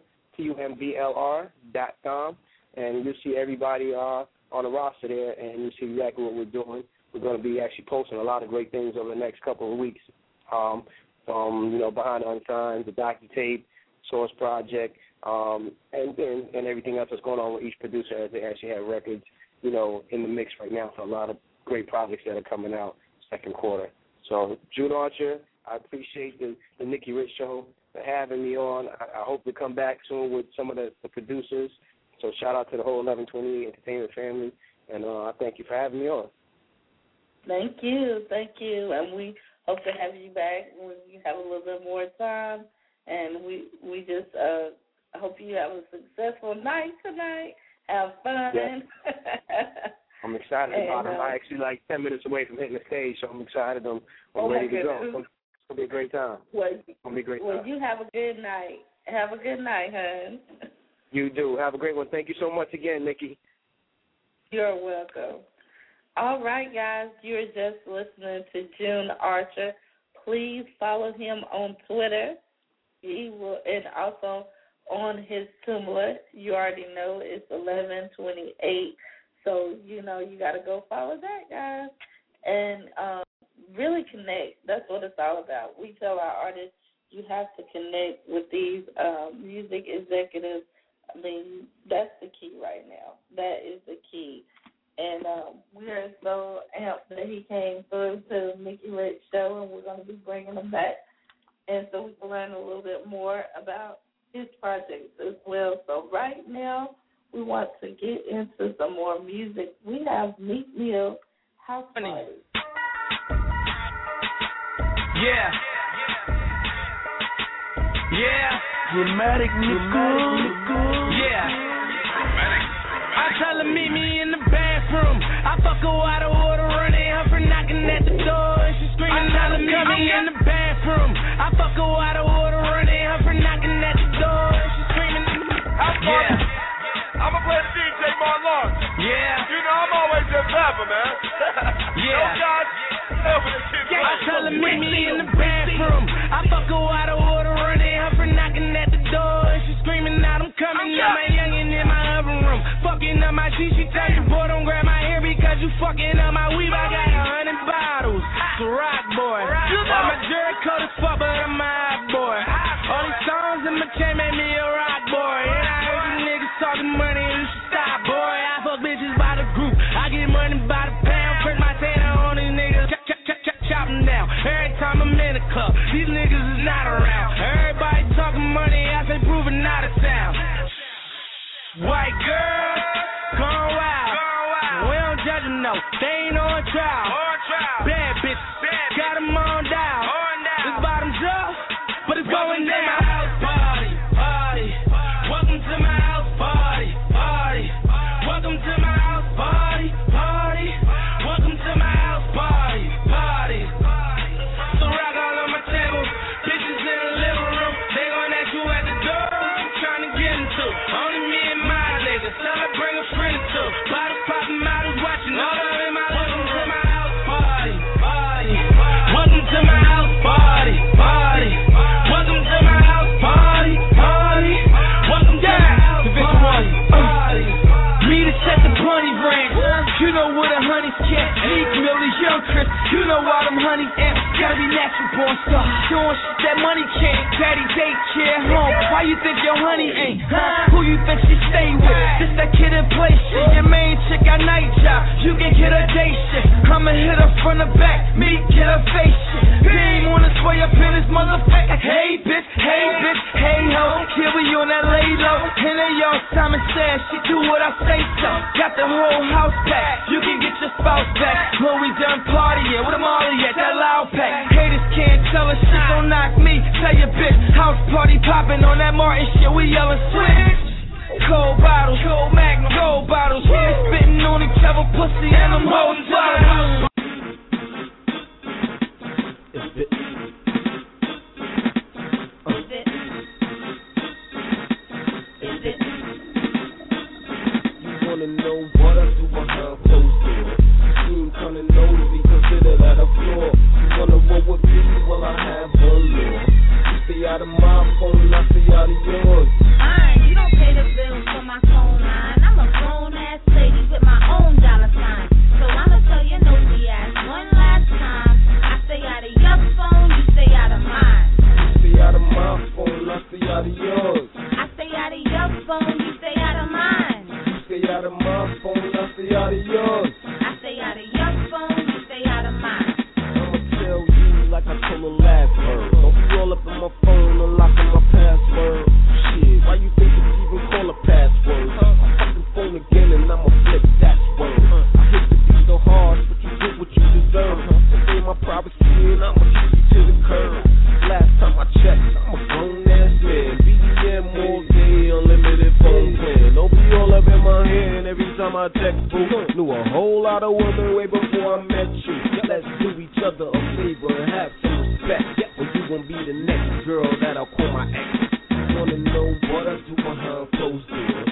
TUMBLR.com. And you'll see everybody on the roster there, and you'll see exactly what we're doing. We're going to be actually posting a lot of great things over the next couple of weeks, from, Behind the Unsigned, the DocuTape, Source Project, and everything else that's going on with each producer as they actually have records, in the mix right now for a lot of great projects that are coming out second quarter. So, June Archer, I appreciate the Nikki Rich Show for having me on. I hope to come back soon with some of the producers. So, shout out to the whole 1128 Entertainment family, and I thank you for having me on. Thank you. And we hope to have you back when you have a little bit more time. And we just hope you have a successful night tonight. Have fun. Yes. I'm excited about it. I'm actually 10 minutes away from hitting the stage, so I'm excited. I'm ready to go. It's going to be a great time. Well, you have a good night. Have a good night, hon. You do. Have a great one. Thank you so much again, Nikki. You're welcome. All right, guys, you're just listening to June Archer. Please follow him on Twitter. He will, and also on his Tumblr. You already know it's 1128. So, you know, you got to go follow that, guys. And really connect. That's what it's all about. We tell our artists you have to connect with these music executives. I mean, that's the key right now. That is the key. And we are so amped that he came through to Mickey Rich Show, and we're going to be bringing him back. And so we can learn a little bit more about his projects as well. So right now, we want to get into some more music. We have Meek Mill, House Party. Yeah. Yeah. Dramatic nigga. Yeah. I tell her meet me in the bathroom. I fuck her out of order, running her for knocking at the door. And she screaming, I tell her meet me in the bathroom. I fuck her out of order, running her for knocking at the door. And she screaming, yeah. I'ma play the DJ Marlon. Yeah. You know I'm always your rapper, man. Yeah. No God, I tell her meet me in the bathroom. I fuck her out of order, running her for knocking at the door. And she screaming out, I'm coming. Got my youngin' in my oven room, fucking up my sheet. She tell you, boy, don't grab my hair because you fucking up my weave. I got 100 bottles. It's a rock boy. I'm a jerk coat as fuck, but I'm a hot boy. All these songs in my chain made me a rock boy. And I heard you niggas talking money, you should stop, boy. I fuck bitches by the group. I get money by the pound. Press my tanner on these niggas. Chop them down. Every time I'm in the club, these niggas is not around. Everybody talking money, I say proving not a sound. White girl, gone wild. We don't judge them, no. They ain't on trial. Bad bitches, got them on dial. This bottom's up, but it's going down. House party, party. Welcome to my house party, party. Welcome to my house party, party. Welcome to my house party, party. So rock all on my table, bitches in the living room. They gon' ask you at the door, what you trying to get into? Only me and my niggas, tell her bring a friend or two. Bottles popping, models watching, all up in my welcome to my house party, party. Welcome to my house party, party. Welcome to my house party, party. Welcome to my house party, party. Me to set the bunny ranch. You know where the honey's kept. Meek Mill, young Chris. You know why them honeys amp. Gotta be natural born star. Doing shit that money can't. Daddy daycare home. Why you think your honey ain't? Huh? Who you think she stay with? This that kid in play shit. Your main chick got night job. You can get a day shift. I'ma hit her from the back. Meek get her face shit. Beam on his way up in his motherfucker. Hey bitch, hey bitch, hey ho. Here we on that lay low. And they all Simon says she do what I say so. Got the whole house back. You can get your spouse back when we done partying. With them all at that loud pack. Haters can't tell us shit, don't knock me. Tell your bitch, house party popping on that Martin shit. We yelling switch. Cold bottles, cold magnum, gold bottles. Yeah, spitting on each other, pussy and them hoes. You wanna know what I do behind closed doors? Seem kinda nosy, consider that a flaw. You wanna roll with me? Well, I have one law. You stay out of my phone, I stay out of yours. You don't pay the bills for my phone line. I'm a grown ass lady with my own dollar sign. So I'ma tell your nosy ass one last time. I stay out of your phone, you stay out of mine. You stay out of my phone, I stay out of yours. I stay out of your phone, you stay out of mine. You stay out of my phone, I stay out of yours. I stay out of your phone, you stay out of mine. I'ma tell you like I told the last word. Don't be all up in my phone, unlocking my password. Shit, why you think it's even call a password? My fucking phone again and I'ma flip that word. I hate to be so hard, but you get what you deserve. This ain't my privacy and I'ma kick you to the curb. Last time I checked, I'm a grown ass man. BDM all day, unlimited phone plan. Don't be all up in my hand every time I text, boo. Knew a whole lot of women way before I met you. Let's do each other a favor and have some respect. Or you gon' be the next girl that I'll call my ex. You wanna know what I do behind closed doors?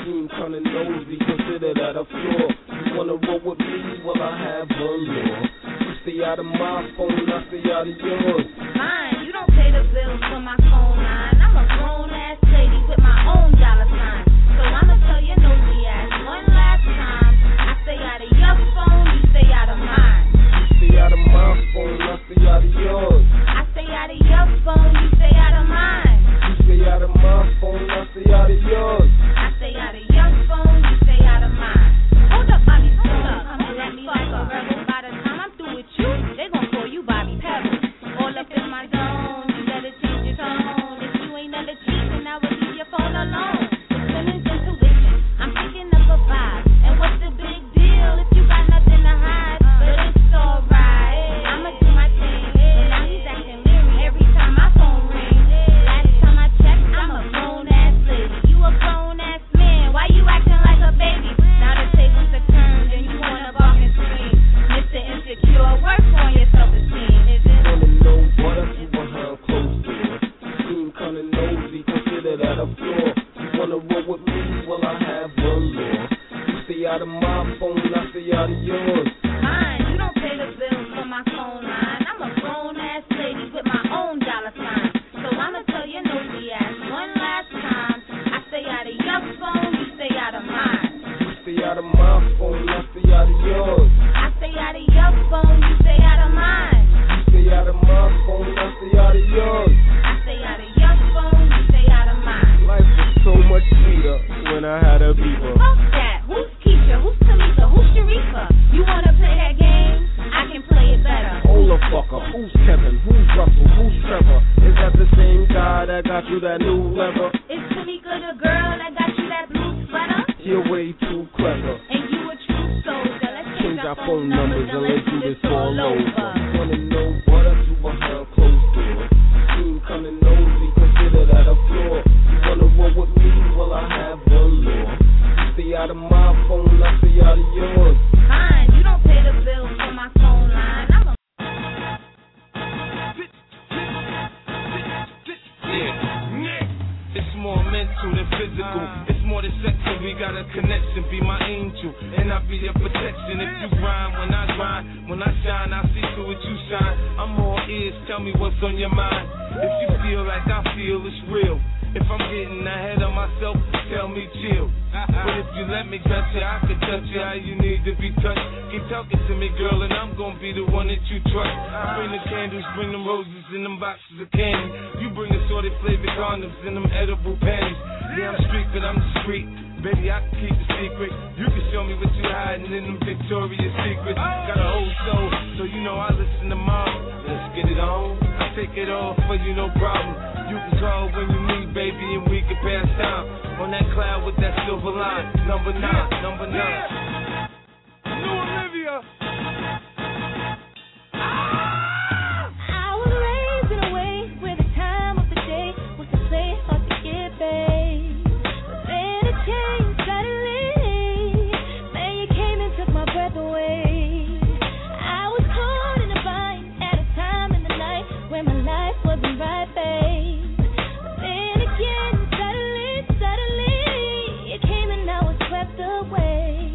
seem kinda nosy, consider that a flaw. You wanna roll with me? Well, I have one law. You stay out of my phone, I stay out of yours. Mine, you don't pay the bills for my phone line. I'm a grown ass lady with my own dollar sign. So I'ma tell your nosy ass one last time. I stay out of your phone, you stay out of mine. You stay out of my phone, I stay out of yours. I stay out of your phone, you stay out of mine. You stay out of my phone, I stay out of yours. I stay out of your phone, you stay out of mine. Hold up, Bobby, hold up. Coming at me like a rebel. By the time I'm through with you, they gon' call you Bobby Pebble. All up in my zone, you better change your tone. If you ain't never cheating, I will leave your phone alone. Feelings intuition, I'm picking up a vibe. And what's the big deal if you got nothing to hide? But it's alright, I'ma do my thing. And now he's acting leery every time my phone rings. Last time I checked, I'm a grown ass lady. You a grown ass man, why you acting like a baby? Now the tables are turned and you wanna bark and scream. Mr. Insecure, work on your self-esteem. Is it? Wanna know what I do behind closed doors? You seem kinda nosy, consider that a flaw. You wanna roll with me? Well, I have one law. You stay out of my phone, I stay out of yours. Mine, you don't pay the bills for my phone line. I'm a grown ass lady with my own dollar sign. So I'ma tell your nosy ass one last time. I stay out of your phone, you stay out of mine. You stay out of my phone, I stay out of yours. I stay out of your phone, you stay out of mine. You stay out of my phone, I stay out of yours. I stay out of your phone, you stay out of mine. Life was so much sweeter when I had a beeper. Fuck that. Who's Keisha? Who's Tamika? Who's Sharifa? You wanna play that game? I can play it better. Hold the fucker. Who's Kevin? Who's Russell? Who's Trevor? Is that the same guy that got you that new leather? Is Tamika the girl that got you that blue sweater? You're way too clever. And you a true soldier. Let's Change our phone numbers and let's do this all over. Wanna know what I do behind closed doors? Seem kinda nosy, consider that a flaw. You wanna roll with me? Well, I have one law. You stay out of my phone, I stay out of yours. Fine, you don't pay the bills for my phone line. I'm a It's more mental than physical. It's more than sexual. We got a connection. Be my angel, and I'll be your protection. If you grind, when I grind, when I shine, I see through what you shine. I'm all ears. Tell me what's on your mind. If you feel like I feel, it's real. If I'm getting ahead of myself, tell me chill. But if you let me touch you, I can touch you how you need to be touched. Keep talking to me, girl, and I'm gonna be the one that you trust. I bring the candles, bring them roses in them boxes of candy. You bring assorted flavored condoms in them edible panties. Yeah, I'm street, but I'm discreet. Baby, I can keep the secret. You can show me what you hiding in them Victoria's Secrets. Got a whole soul, so you know I listen to mom. Let's get it on. I take it all for you, no problem. You can call when you need, baby, and we can pass time. On that cloud with that silver line. Number 9, number 9. New Olivia. I was raised in a way where the time of the day was to play hard to get paid. But then it changed suddenly. Man, you came and took my breath away. I was caught in a bind at a time in the night when my life wasn't right, babe. But then again, suddenly, it came and I was swept away.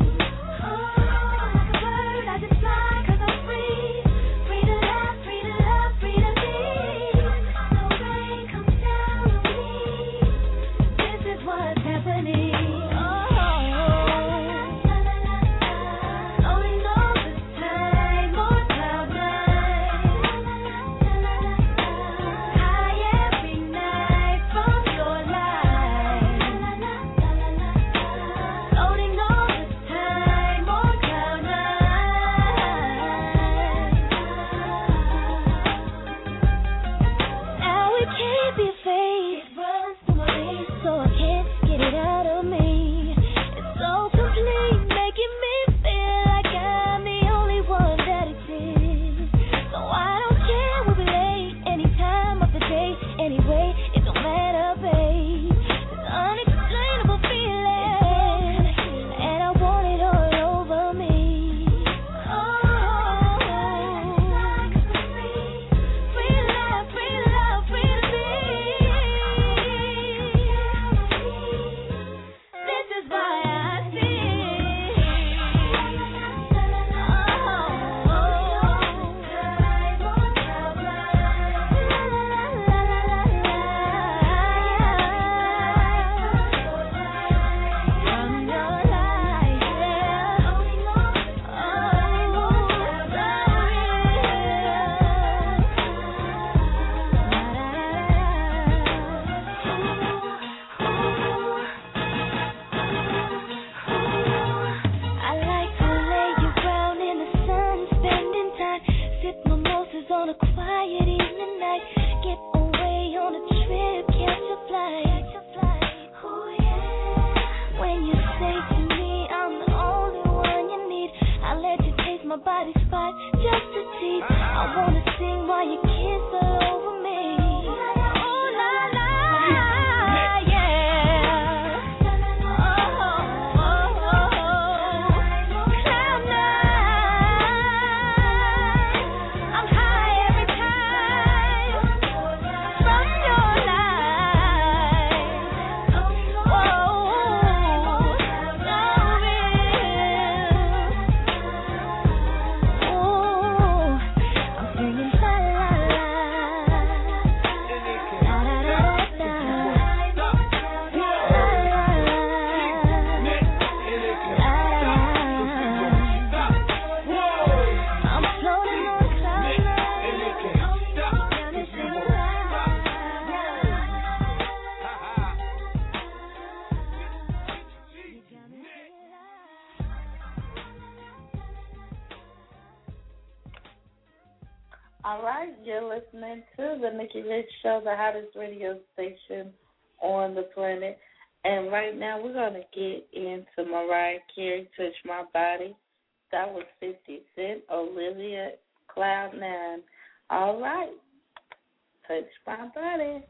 All right, you're listening to the Nikki Rich Show, the hottest radio station on the planet. And right now we're going to get into Mariah Carey, Touch My Body. That was 50 Cent, Olivia, Cloud9. All right, Touch My Body.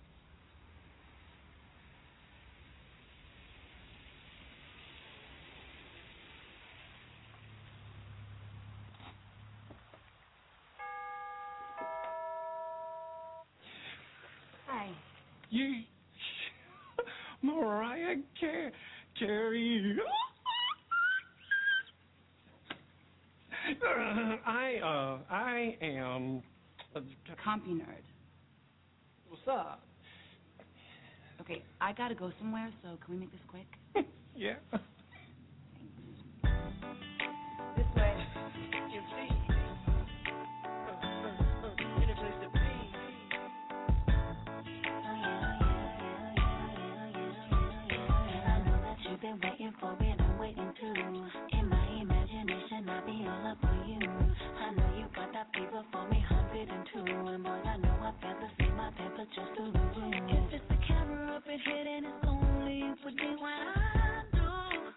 You, Mariah Carey. I am a Compy nerd. What's up? Okay, I gotta go somewhere, so can we make this quick? Yeah. This way. You see. Any place to be. You've been waiting for it, I'm waiting too. In my imagination, I be all up on you. I know you got that fever for me, 102. And boy, I know I better see my temperature through the roof. If it's the camera up in here, then it's only you for doing what I do.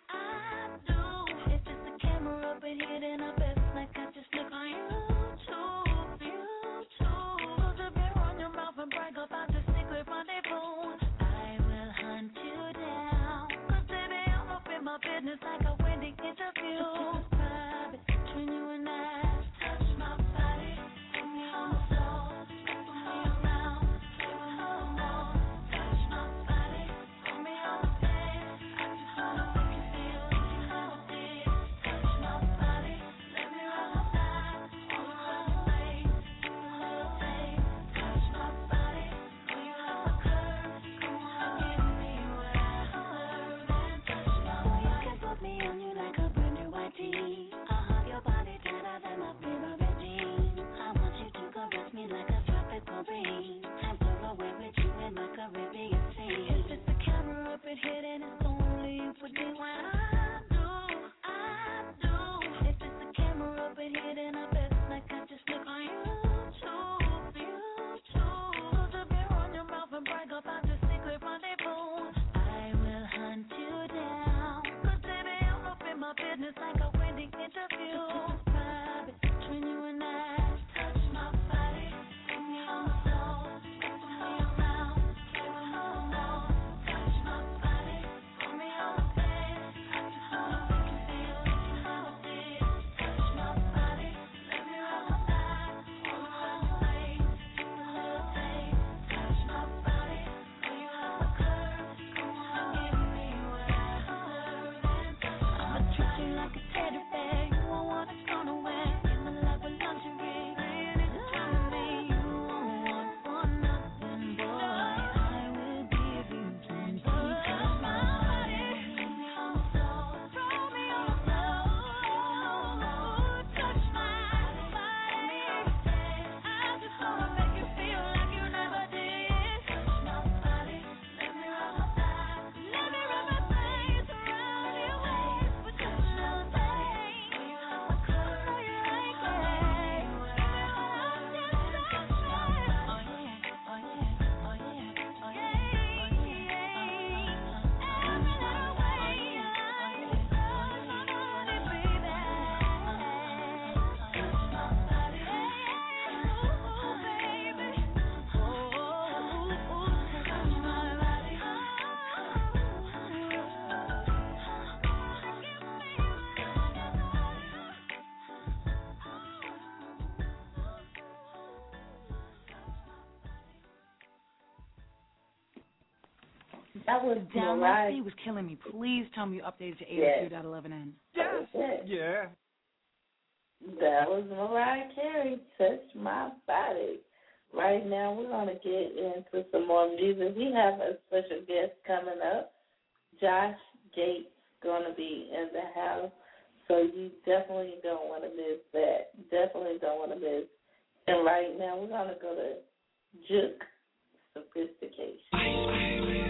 That was The download Mariah. speed was killing me. Please tell me you updated to Yes. 802.11n. Yeah. That was Mariah Carey, Touch My Body. Right now, we're going to get into some more music. We have a special guest coming up. Josh Gates going to be in the house, so you definitely don't want to miss that. Definitely don't want to miss. And right now, we're going to go to Juke Sophistication.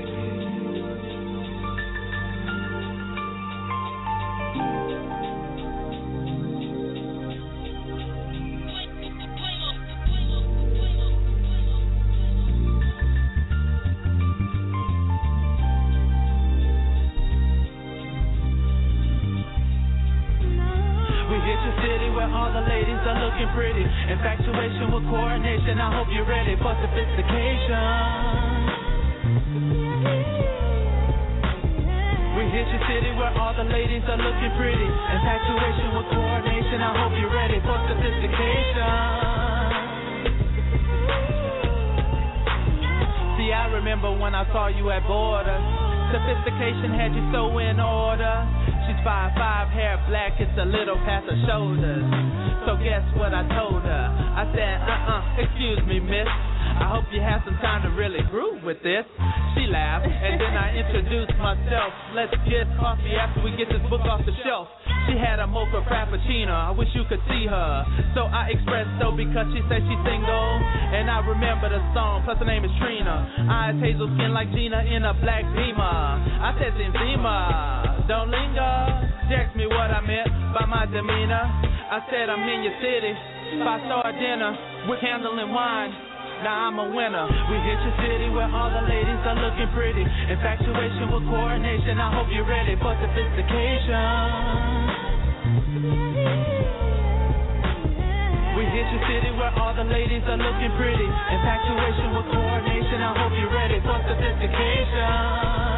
All the ladies are looking pretty. Infatuation with coordination. I hope you're ready for sophistication. We hit your city where all the ladies are looking pretty. Infatuation with coordination. I hope you're ready for sophistication. See, I remember when I saw you at Border. Sophistication had you so in order. She's 5'5", hair black, it's a little past her shoulders. So guess what I told her? I said, excuse me, miss. I hope you have some time to really groove with this. She laughed, and then I introduced myself. Let's get coffee after we get this book off the shelf. She had a mocha frappuccino, I wish you could see her. So I expressed so because she said she's single. And I remember the song, plus her name is Trina. Eyes hazel skin like Gina in a black Beamer. I said Zima, don't linger. She asked me what I meant by my demeanor. I said I'm in your city, 5-star dinner with candle and wine. Now I'm a winner. We hit your city where all the ladies are looking pretty. Infatuation with coordination. I hope you're ready for sophistication. We hit your city where all the ladies are looking pretty. Infatuation with coordination. I hope you're ready for sophistication.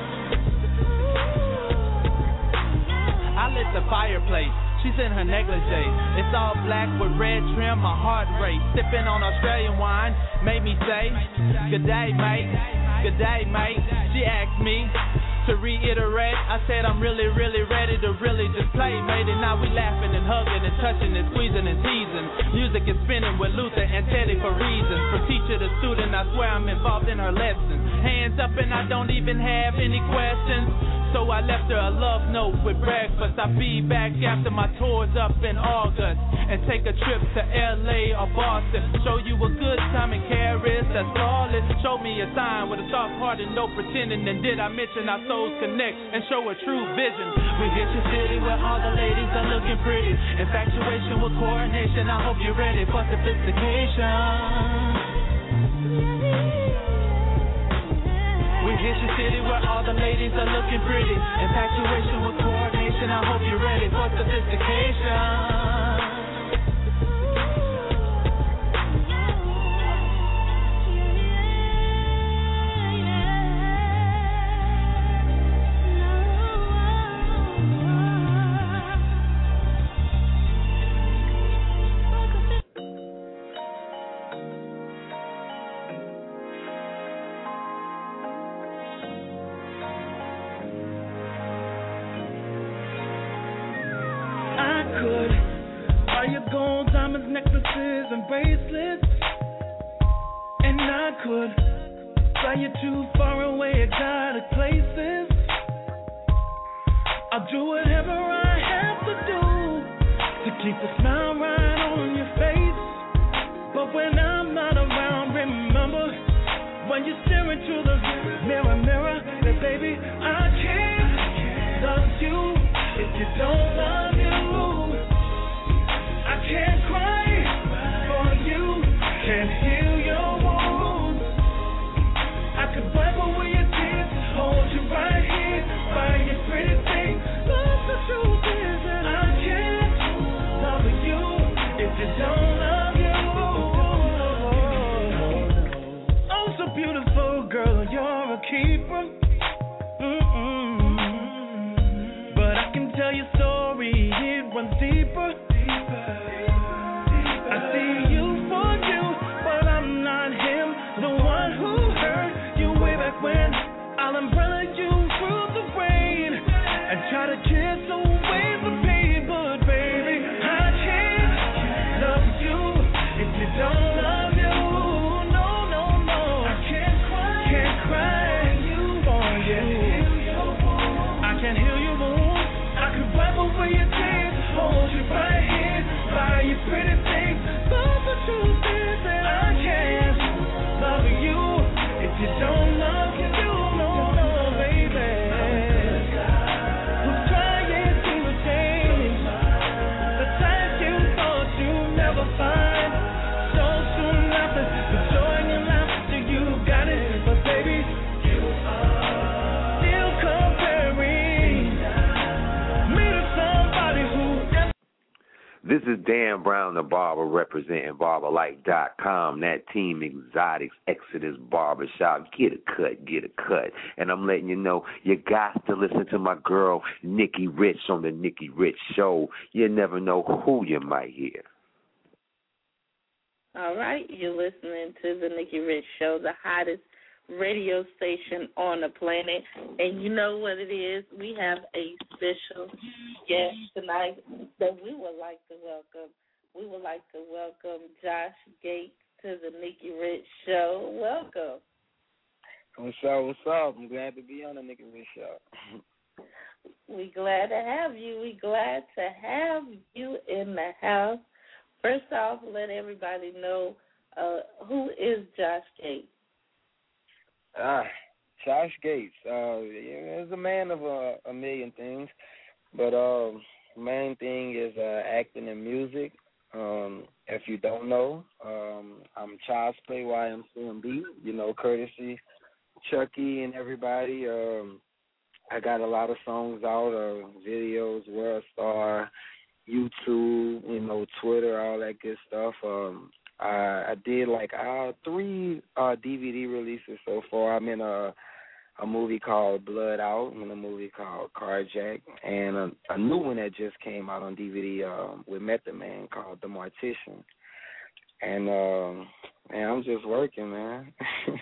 I lit the fireplace. She's in her negligee. It's all black with red trim, my heart rate. Sipping on Australian wine made me say, good day, mate. Good day, mate. She asked me to reiterate. I said I'm really, really ready to really just play, mate. And now we laughing and hugging and touching and squeezing and teasing. Music is spinning with Luther and Teddy for reasons. From teacher to student, I swear I'm involved in her lessons. Hands up and I don't even have any questions. So I left her a love note with breakfast. I'll be back after my tour's up in August and take a trip to LA or Boston. Show you a good time in Paris that's flawless. Show me a sign with a soft heart and no pretending. And did I mention our souls connect and show a true vision? We hit your city where all the ladies are looking pretty. Infatuation with coordination. I hope you're ready for sophistication. We hit your city where all the ladies are looking pretty. Infatuation with coordination. I hope you're ready for sophistication. Necklaces and bracelets, and I could fly you to far away exotic places. I'll do whatever I have to do to keep the smile right on your face. But when I'm not around, remember when you stare into the mirror, that baby, I can't love you if you don't love you. I can't cry for you, can't heal your wounds. I could wipe away your tears, hold you right here by your pretty thing. But the truth is that I can't love you if you don't love you. Oh, so beautiful, girl, you're a keeper. But I can tell your story, it runs deeper. I see you for you, but I'm not him, the one who hurt you way back when. I'll This is Dan Brown, the barber, representing BarberLife.com, that Team Exotics Exodus Barbershop. Get a cut, get a cut. And I'm letting you know, you got to listen to my girl, Nikki Rich, on the Nikki Rich Show. You never know who you might hear. All right, you're listening to the Nikki Rich Show, the hottest radio station on the planet. And you know what it is? We have a special guest tonight that we would like to welcome. We would like to welcome Josh Gates to the Nikki Rich Show. Welcome. What's up? What's up? I'm glad to be on the Nikki Rich Show. We glad to have you. We glad to have you in the house. First off, let everybody know who is Josh Gates. Josh Gates. He's a man of a million things, but main thing is acting and music. If you don't know, I'm Child's Play YMCMB, you know, courtesy Chucky and everybody. I got a lot of songs out, videos, World Star, YouTube, you know, Twitter, all that good stuff. I did like 3 DVD releases so far. I'm in a movie called Blood Out, I'm in a movie called Carjack, and a new one that just came out on DVD with Method Man called The Mortician. And I'm just working, man.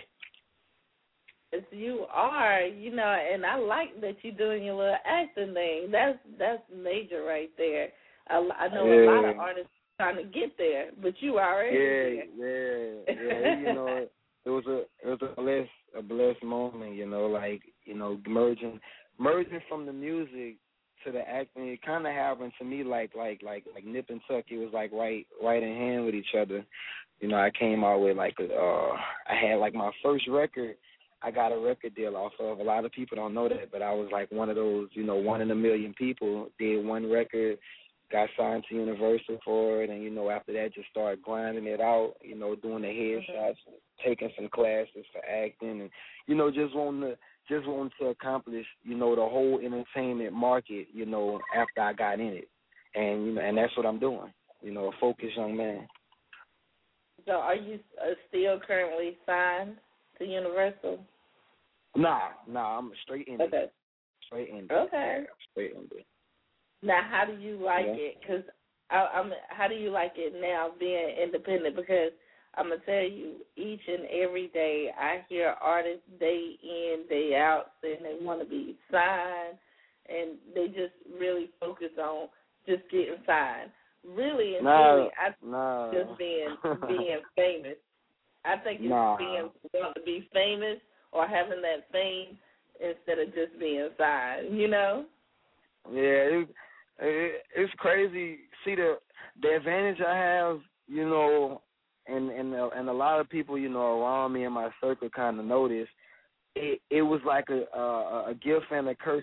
Yes, you are, you know, and I like that you're doing your little acting thing. That's major right there. I know a lot of artists trying to get there, but you already there. Yeah. You know, it was a blessed moment. You know, like, you know, merging from the music to the acting. It kind of happened to me like Nip and Tuck. It was like right in hand with each other. You know, I came out with I had like my first record. I got a record deal off of. A lot of people don't know that, but I was like one of those, you know, 1 in a million people. Did one record, got signed to Universal for it, and, you know, after that just started grinding it out, you know, doing the headshots, taking some classes for acting, and, you know, just wanting to accomplish, you know, the whole entertainment market, you know, after I got in it. And, you know, and that's what I'm doing, you know, a focused young man. So are you still currently signed to Universal? Nah, I'm straight indie. Okay. Straight indie. Okay. Straight indie. Now, how do you like it? Because how do you like it now being independent? Because I'm going to tell you, each and every day I hear artists day in, day out saying they want to be signed, and they just really focus on just getting signed. Really and truly, I just being famous. I think it's being want to be famous or having that fame instead of just being signed, you know? Yeah, it's crazy. See, the advantage I have, you know, and a lot of people, you know, around me in my circle kind of noticed, it was like a gift and a curse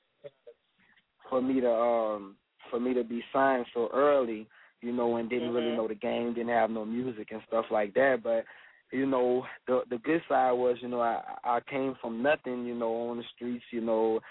for me to be signed so early, you know, and didn't really know the game, didn't have no music and stuff like that. But, you know, the good side was, you know, I came from nothing, you know, on the streets, you know,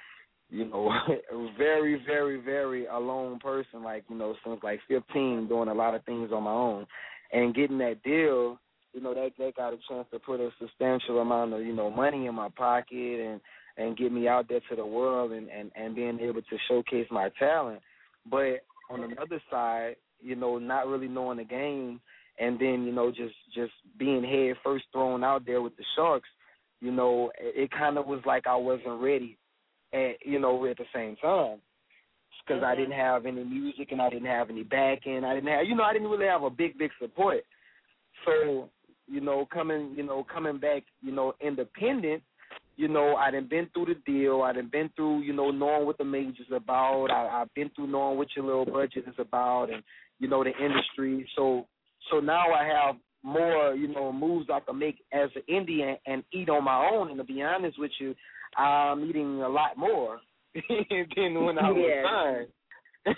very, very, very alone person, like, you know, since like 15, doing a lot of things on my own. And getting that deal, you know, that got a chance to put a substantial amount of, you know, money in my pocket and get me out there to the world and being able to showcase my talent. But on another side, you know, not really knowing the game, and then, you know, just being head first thrown out there with the Sharks, you know, it kind of was like I wasn't ready, you know, at the same time. Because I didn't have any music and I didn't have any backing. I didn't really have a big support. So, you know, coming back, you know, independent, you know, I done been through the deal. I done been through, you know, knowing what the major's about. I've been through knowing what your little budget is about and, you know, the industry. So now I have more, you know, moves I can make as an indie and eat on my own. And to be honest with you, I'm eating a lot more than when I was signed.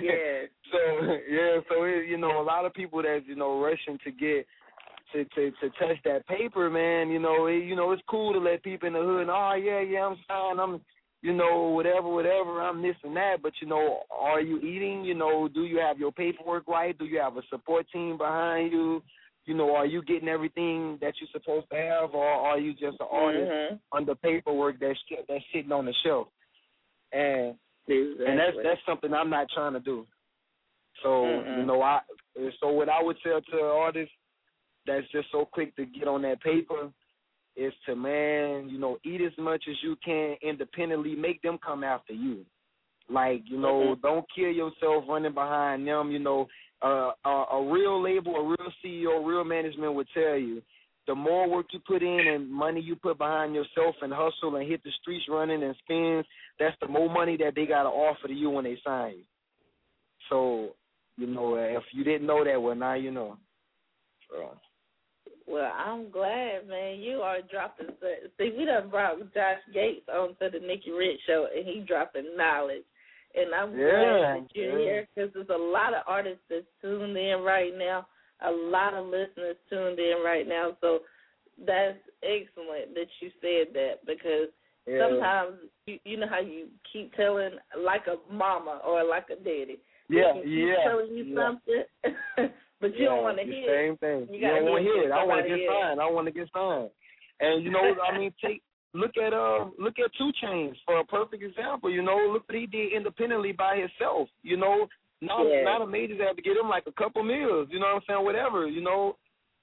So you know, a lot of people that's, you know, rushing to get to touch that paper, man. You know, it's cool to let people in the hood. Oh yeah, I'm signed. you know, whatever, I'm this and that, but, you know, are you eating? You know, do you have your paperwork right? Do you have a support team behind you? You know, are you getting everything that you're supposed to have, or are you just an artist under paperwork that's sitting on the shelf? And that's something I'm not trying to do. So, you know, what I would tell to artists that's just so quick to get on that paper is to, man, you know, eat as much as you can independently. Make them come after you. Like, you know, don't kill yourself running behind them. You know, a real label, a real CEO, real management would tell you, the more work you put in and money you put behind yourself and hustle and hit the streets running and spins, that's the more money that they got to offer to you when they sign you. So, you know, if you didn't know that, well, now you know. So. Well, I'm glad, man. You are dropping. See, we done brought Josh Gates onto the Nikki Rich Show, and he dropping knowledge. And I'm glad that you're here, because there's a lot of artists that's tuned in right now, a lot of listeners tuned in right now. So that's excellent that you said that, because sometimes you know how you keep telling, like a mama or like a daddy. Keep telling you something. But you don't want to hear it. Same thing. You don't want to hear it. I want to get signed. I want to get signed. And, you know, I mean, look at 2 Chainz for a perfect example. You know, look what he did independently by himself. You know, not a majors have to get him like a couple meals. You know what I'm saying? Whatever. You know,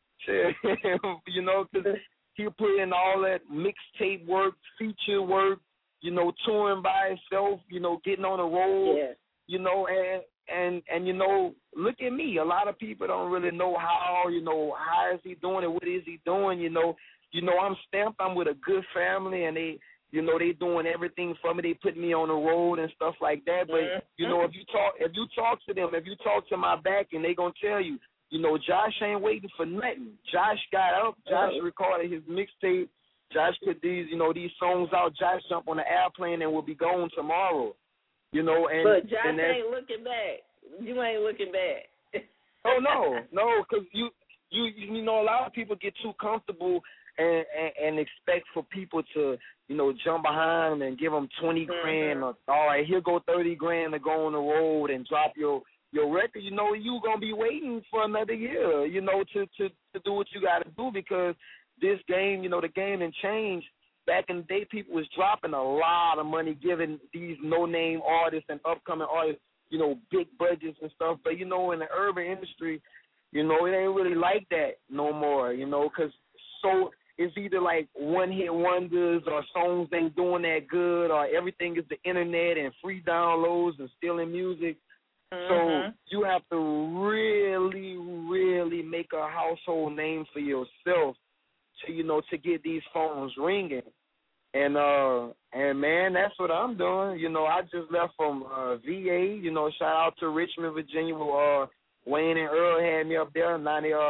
you know, because he put in all that mixtape work, feature work. You know, touring by himself. You know, getting on the road. Yeah. You know, and you know, look at me. A lot of people don't really know how is he doing it? What is he doing? You know, I'm stamped. I'm with a good family, and they doing everything for me. They put me on the road and stuff like that. But you know, if you talk to them, if you talk to my back, and they gonna tell you, you know, Josh ain't waiting for nothing. Josh got up. Josh recorded his mixtape. Josh put these songs out. Josh jumped on the airplane and will be gone tomorrow. You know, but Josh ain't looking back. You ain't looking back. Oh no, because you know, a lot of people get too comfortable and expect for people to, you know, jump behind and give them 20 grand. Or, all right, here go 30 grand to go on the road and drop your record. You know, you gonna be waiting for another year. You know, to do what you got to do, because this game, you know, the game done changed. Back in the day, people was dropping a lot of money, giving these no-name artists and upcoming artists, you know, big budgets and stuff. But, you know, in the urban industry, you know, it ain't really like that no more, you know, because so it's either like one-hit wonders or songs ain't doing that good, or everything is the internet and free downloads and stealing music. So you have to really, really make a household name for yourself to, you know, to get these phones ringing. And man, that's what I'm doing. You know, I just left from VA. You know, shout out to Richmond, Virginia. Wayne and Earl had me up there,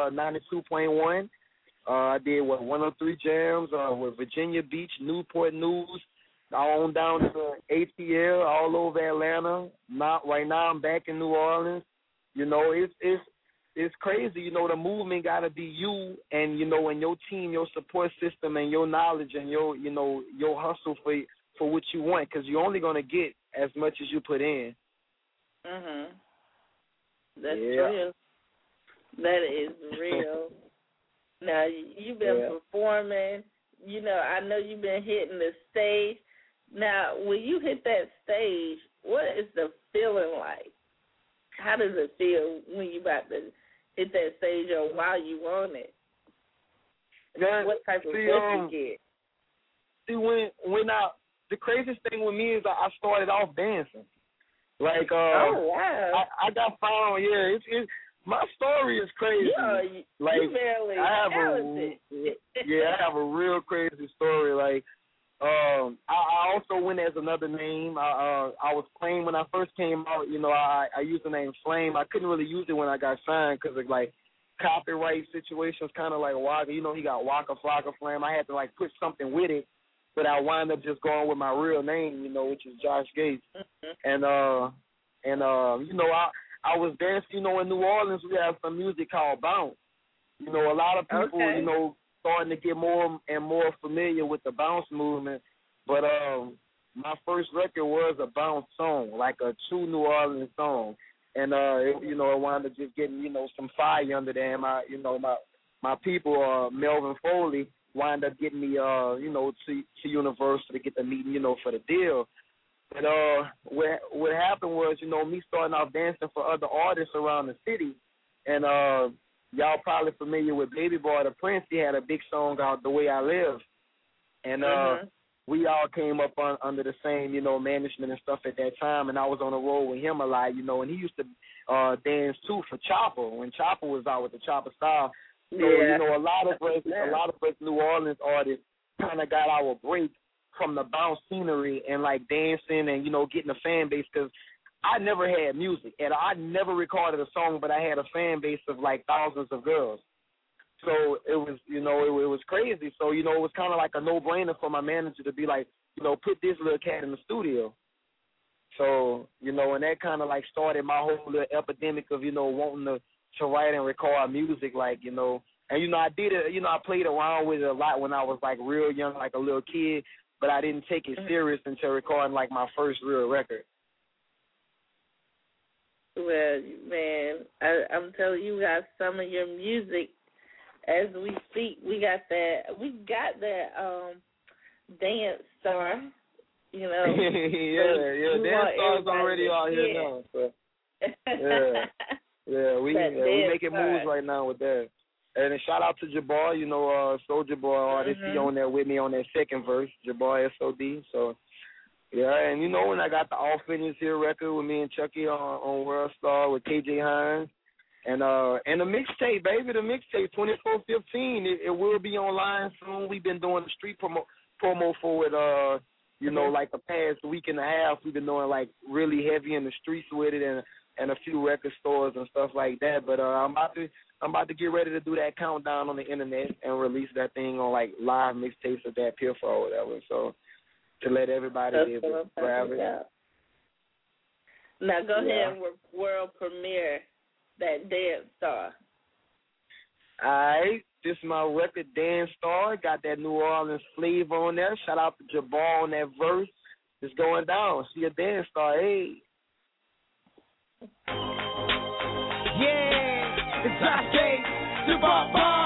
92.1. I did 103 jams with Virginia Beach, Newport News, on down to ATL, all over Atlanta. Right now, I'm back in New Orleans. You know, it's crazy. You know, the movement got to be you and, you know, and your team, your support system, and your knowledge and your, you know, your hustle for what you want, because you're only going to get as much as you put in. That's real. That is real. Now, you've been performing. You know, I know you've been hitting the stage. Now, when you hit that stage, what is the feeling like? How does it feel when you about to hit that stage or while you on it? What type of you get? See, when the craziest thing with me is I started off dancing. Like, oh wow! I got found. Yeah, it's my story is crazy. Like, you barely talented. I have a real crazy story. Like, I also went as another name. I was Flame when I first came out. You know, I used the name Flame. I couldn't really use it when I got signed because of like copyright situations, kind of like Waka. You know, he got Waka Flocka Flame. I had to like put something with it, but I wound up just going with my real name, you know, which is Josh Gates. And you know, I was dancing. You know, in New Orleans we have some music called bounce. You know, a lot of people, you know, starting to get more and more familiar with the bounce movement. But my first record was a bounce song, like a true New Orleans song. And it wound up just getting, some fire under there. And my people, Melvin Foley, wound up getting me, to Universal to get the meeting, for the deal. But what happened was, me starting off dancing for other artists around the city. And y'all probably familiar with Baby Boy the Prince. He had a big song called The Way I Live. And we all came up under the same, management and stuff at that time. And I was on the road with him a lot, and he used to dance too for Chopper when Chopper was out with the Chopper style. So a lot of us New Orleans artists kind of got our break from the bounce scenery and like dancing and getting a fan base, because I never had music and I never recorded a song, but I had a fan base of like thousands of girls. So it was, it was crazy. So, it was kind of like a no-brainer for my manager to be like, put this little cat in the studio. So, and that kind of like started my whole little epidemic of, wanting to write and record music, like, and, I did it, I played around with it a lot when I was like real young, like a little kid, but I didn't take it serious until recording like my first real record. Well, man, I'm telling you, got some of your music. As we speak, we got that Dance Star, yeah, Dance Star's already out here now. So. We making moves right now with that. And a shout out to Jabbar, Soulja Boy artist. He on there with me on that second verse, Jabbar SOD. So yeah, and when I got the All Fitness Here record with me and Chucky on World Star with KJ Hines. And the mixtape, baby, the mixtape 2415, it will be online soon. We've been doing the street promo for it, like the past week and a half. We've been doing like really heavy in the streets with it and a few record stores and stuff like that. But I'm about to get ready to do that countdown on the internet and release that thing on like live mixtapes of that Pure or whatever. So to let everybody be able to grab it. Now go ahead and world premiere that Dance Star. All right, this is my record, Dance Star. Got that New Orleans flavor on there. Shout out to Jabbar on that verse. It's going down. See a Dance Star, hey. Yeah, it's Josh Jabbar.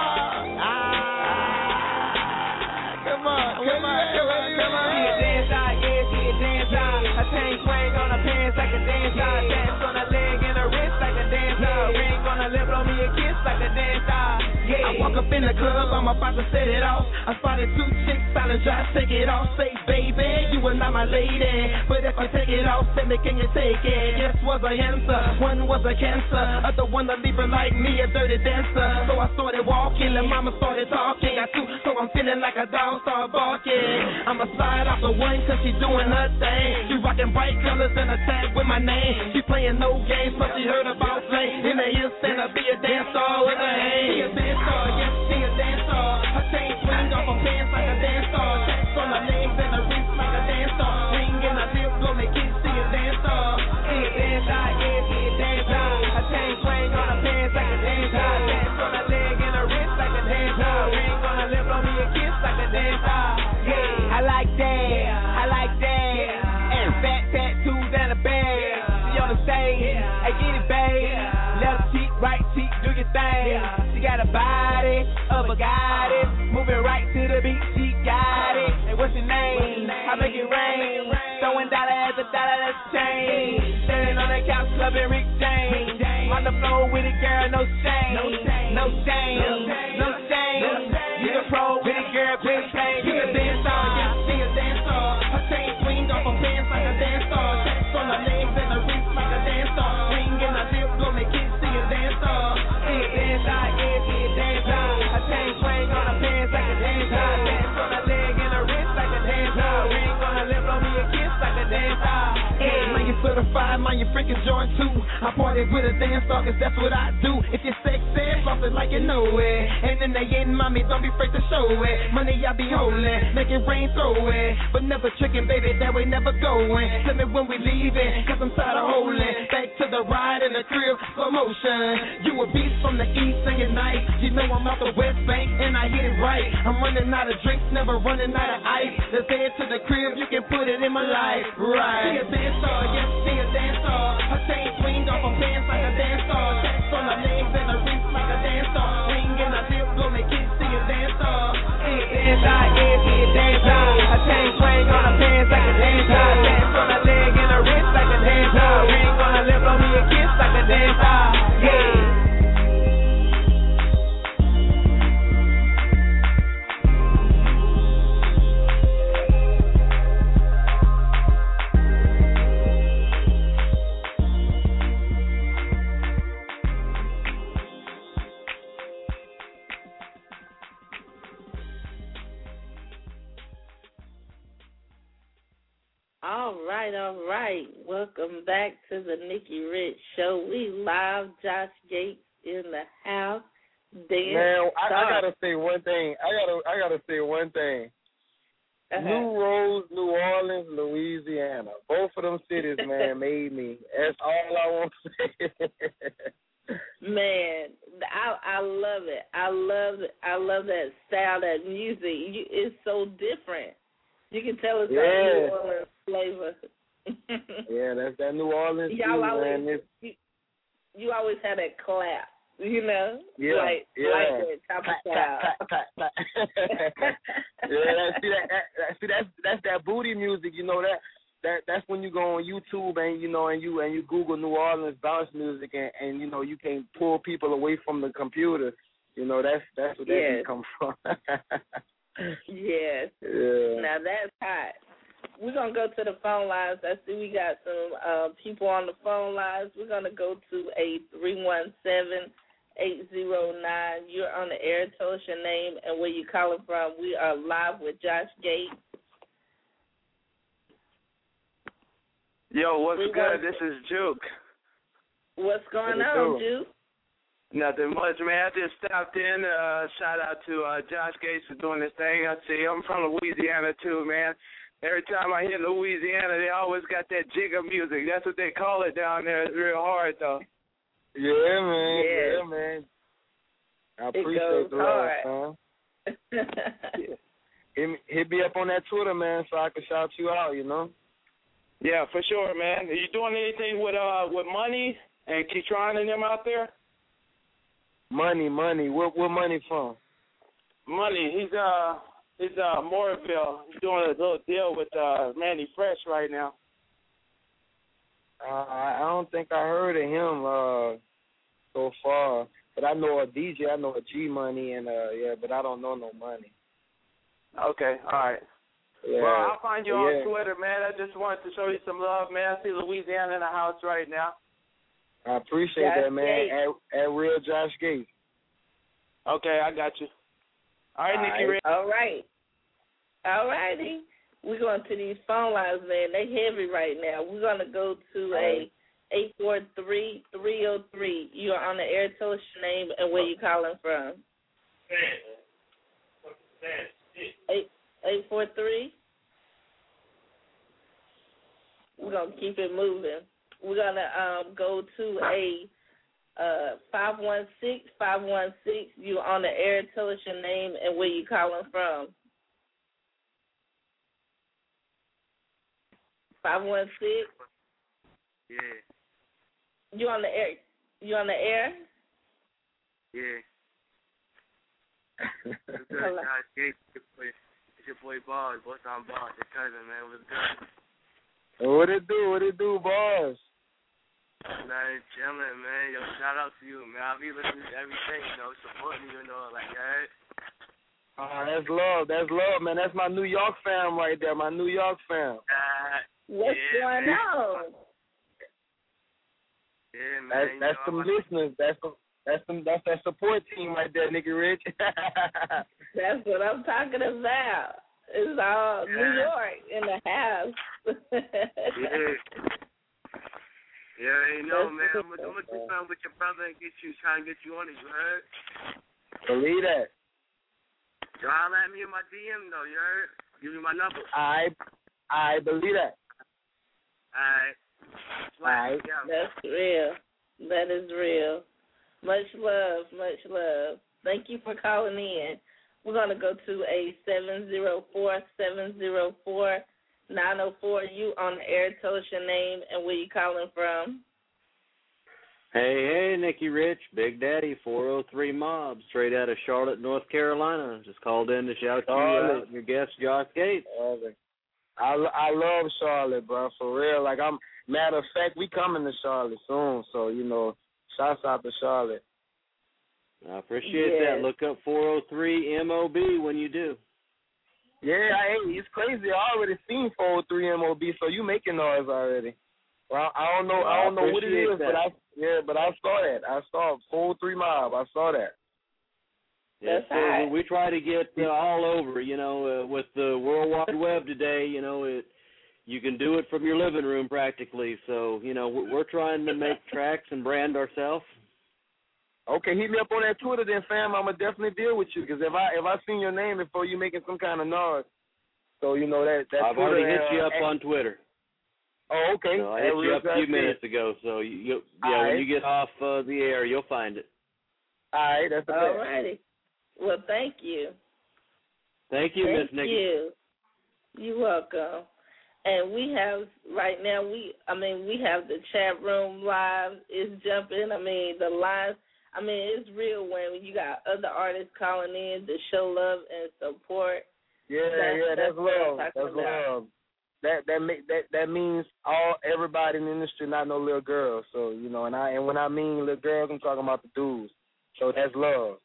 Come on. See a Dance Star, see a Dance Star. A chain swing on a pants like a Dance Star. Dance on a leg and a wrist like a Dance Star. Ring on a lip, blow me a kiss like a Dance Star. Yeah. I walk up in the club, I'm about to set it off. I spotted two chicks, silent try to take it off. Say, baby, you are not my lady. But if I take it off, tell me, can you take it? Yes was a answer, one was a cancer. Other one a leaver like me, a dirty dancer. So I started walking, and mama started talking. Got two, so I'm feeling like a dog, start barking. I'ma slide off the one, cause she doing her thing. She rocking bright colors and a tag with my name. She playing no games, but she heard about play. In the hills, stand up, be a dance star with her hand. She a dance star, yes, she a dance star. Her chain swing off her pants like a dance star. Checks on her legs and her wrist like a dance star. Ring in her lip, blow me kiss, she a dance star. She a dance star, yeah, she a dance star. Her chain swing on her pants like a dance star. Dance on her leg and her wrist like a dance star. Ring on her lip, blow me a kiss like a dance star. Yeah, I like that, I like that. And fat tattoos and a bag. She on the stage, I get it, babe. Left cheek, right cheek, do your thing. She got a body of a goddess, moving right to the beat, she got it. And what's your name? I make it rain. Throwing dollar after dollar, that's change. Standing on the couch, clubbing Rick James. On the floor with it, girl, no shame. No shame, no shame. You the pro with it, girl, quit playing. You a dance star, yes, she a dance star. Her chain swing off her pants like a dance star. Checks on her legs and her wrist like a dance star. Ring in her lip, blow me kiss, she a dance star. She a dance star, yeah, she a dance star. Her chain swing on her pants like a dance star. Dance on her leg and her wrist like a dance star. Ring on her lip, blow me a kiss like a dance star. Yeah, man, you so certified, mind your freaking joint too. I party with a dance star, cause that's what I do. If you're sexy, floss it like you know it. And in the end, mommy, don't be afraid to show it. Money I be holding, make it rain, throw it. But never tricking, baby, that way never going. Tell me when we leaving, cause I'm tired of holding. Back to the ride in the crib, slow motion. You a beast from the east and you're nice. You know I'm out the West Bank and I hit it right. I'm running out of drinks, never running out of ice. Let's head to the crib, you can put it in my life, right? She a dancer, yes, she a dancer. Her chain swing off her pants like a dancer. Checks on her legs and her wrist like a dancer. Ring in her lip, blow me kiss, she a dancer. She a dancer, yeah, she a dancer. Her chain swing on her pants like a dancer. Checks on her leg and her wrist like a dancer. Ring on her lip, blow me a kiss like a dancer, yeah. All right. Welcome back to the Nikki Rich Show. We live, Josh Gates in the house. Man, I gotta say one thing. I gotta say one thing. New Rose, New Orleans, Louisiana. Both of them cities, man, made me. That's all I want to say. Man, I love it. I love that style, that music. It's so different. You can tell it's got New Orleans flavor. Yeah, that's that New Orleans Y'all too, always, man. You always had that clap, you know? Yeah, like that type of style. Yeah, that's that booty music, you know, that's when you go on YouTube and you Google New Orleans bounce music and you know you can pull people away from the computer. You know, that's where that come from. Yes. Yeah. Now that's hot. We're going to go to the phone lines. I see we got some people on the phone lines. We're going to go to 317-809. You're on the air. Tell us your name and where you're calling from. We are live with Josh Gates. Yo, what's good? This is Juke. What's going on, Juke? Nothing much, man. I just stopped in. Shout out to Josh Gates for doing this thing. I see I'm from Louisiana, too, man. Every time I hit Louisiana, they always got that jigger music. That's what they call it down there. It's real hard, though. Yeah, man. Yeah, man. I appreciate the love, man. Hit me up on that Twitter, man, so I can shout you out, you know? Yeah, for sure, man. Are you doing anything with Money and Keytron and them out there? Money. Where Money from? Money. He's Mooresville. He's doing a little deal with Manny Fresh right now. I don't think I heard of him so far, but I know a DJ. I know a G Money and but I don't know no Money. Okay, all right. Yeah. Well, I'll find you on Twitter, man. I just wanted to show you some love, man. I see Louisiana in the house right now. I appreciate that, man. At Real Josh Gates. Okay, I got you. All right, Nikki Red. All right. All righty. We're going to these phone lines, man. They heavy right now. We're going to go to 843-303. You're on the air. Tell us your name and where you're calling from. 843. We're going to keep it moving. We're going to go to 516. You're on the air. Tell us your name and where you're calling from. 516. Yeah. You on the air? You on the air? Yeah. Hello. It's your boy Boss. What's on Boss? Your cousin, man. What's good? What it do, Boss? Man, chilling, man. Yo, shout out to you, man. I'll be listening to everything, supporting you, like that. That's love, man. That's my New York fam right there, my New York fam. What's going on? Yeah, man. That's some listeners. That's that support team right there, Nikki Rich. That's what I'm talking about. It's all New York in the house. trying to get you on it, you heard? Believe that. Yo, holler at me in my DM, though, you heard? Give me my number. I believe that. All right. That's real. That is real. Much love, much love. Thank you for calling in. We're going to go to a 704-704-904. You on the air. Tell us your name and where you calling from. Hey, Nikki Rich, Big Daddy, 403 Mob, straight out of Charlotte, North Carolina. Just called in to shout you out, your guest, Josh Gates. I love Charlotte, bro, for real. Like, matter of fact, we coming to Charlotte soon, so, you know, shouts out to Charlotte. I appreciate that. Look up 403 MOB when you do. Yeah, it's crazy. I already seen 403 MOB, so you making noise already. Well, I don't know what it is, but I saw that. I saw 403 Mob. I saw that. Yes, so we try to get all over, you know, with the World Wide Web today, you know, you can do it from your living room practically. So, you know, we're trying to make tracks and brand ourselves. Okay, hit me up on that Twitter then, fam. I'm going to definitely deal with you because if I seen your name before you making some kind of noise, so, you know, that I've Twitter, already hit you up on Twitter. Oh, okay. So I hit you up a few minutes ago, so when you get off the air, you'll find it. All right, that's okay. All righty. Well, thank you. Thank you, Miss Nikki. Thank you. You're welcome. And we have right now. We have the chat room live. It's jumping. I mean, the lines. I mean, it's real when you got other artists calling in to show love and support. That's love. That's love. That means everybody in the industry, not no little girls. So, you know, and when I mean little girls, I'm talking about the dudes. So that's love.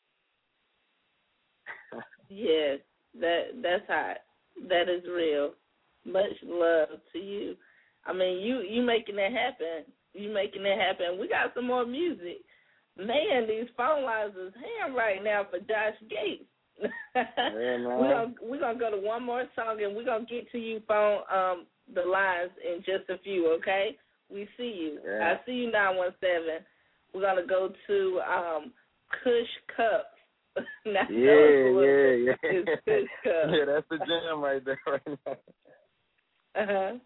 Yes, that's hot. That is real. Much love to you. I mean, you making that happen. You making that happen. We got some more music. Man, these phone lines is ham right now for Josh Gates. We're gonna go to one more song and we're gonna get to you phone the lines in just a few, okay? We see you. Yeah. I see you 917. We're gonna go to Kush Cups. Yeah. It's Kush Cups. Yeah, that's the jam right there right now.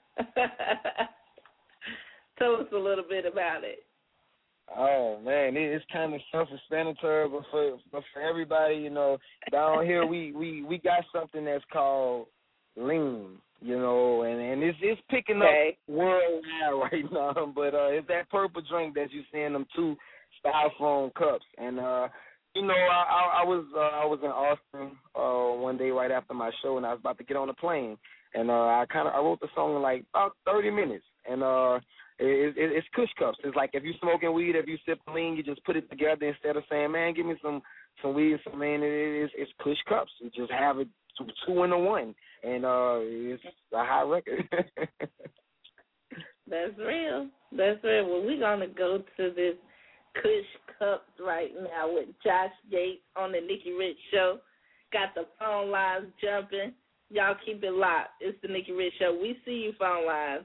Tell us a little bit about it. Oh man, it's kind of self-explanatory, but for everybody, you know, down here we got something that's called lean, you know, and it's picking up worldwide right now. But it's that purple drink that you see in them 2 styrofoam cups, and you know, I was in Austin one day right after my show, and I was about to get on the plane, and I wrote the song in like about 30 minutes, and it's Kush Cups. It's like if you smoking weed, if you sipping lean, you just put it together instead of saying, man, give me some weed, it's Kush Cups. You just have it 2 in 1, and it's a hot record. That's real. That's real. Well, we're gonna go to this Kush Cups right now with Josh Gates on the Nikki Rich Show. Got the phone lines jumping. Y'all keep it locked. It's the Nikki Rich Show. We see you phone lines.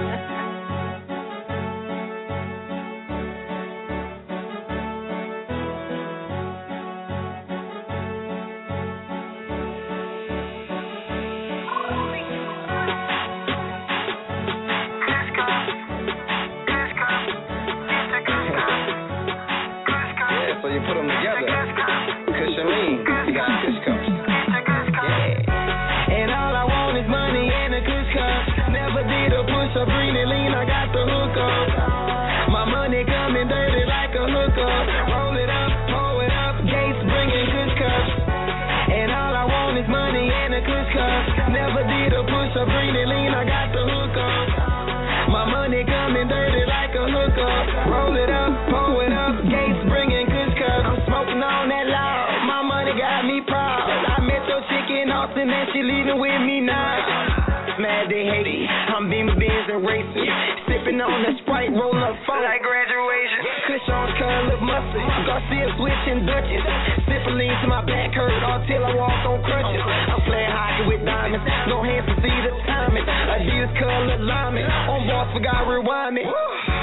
So you put them together. Kush and lean, you got Kush Cups. Yeah. And all I want is money and a Kush Cup. Never did a push or green and lean, I got the hook up. My money coming dirty like a hookup. Roll it up, pour it up, Gates bringing Kush Cups. And all I want is money and a Kush Cup. Never did a push or green and lean, I got the hook up. My money coming dirty like a hookup. Roll it up, pour it up, Gates bringing Kush Cups. I'm smoking on that loud, my money got me proud. I met your chick in Austin and she leaving with me now. Mad they hate it, I'm beaming beans and racing. Sipping on the Sprite, roll up phone like graduation. Kush on color mustard, Garcia switching Dutchess. Sipping lean to my back hurt all till I walk on crutches. I'm playing hockey with diamonds, no hands to see the timing. Adidas color lineman, on boss forgot rewind me.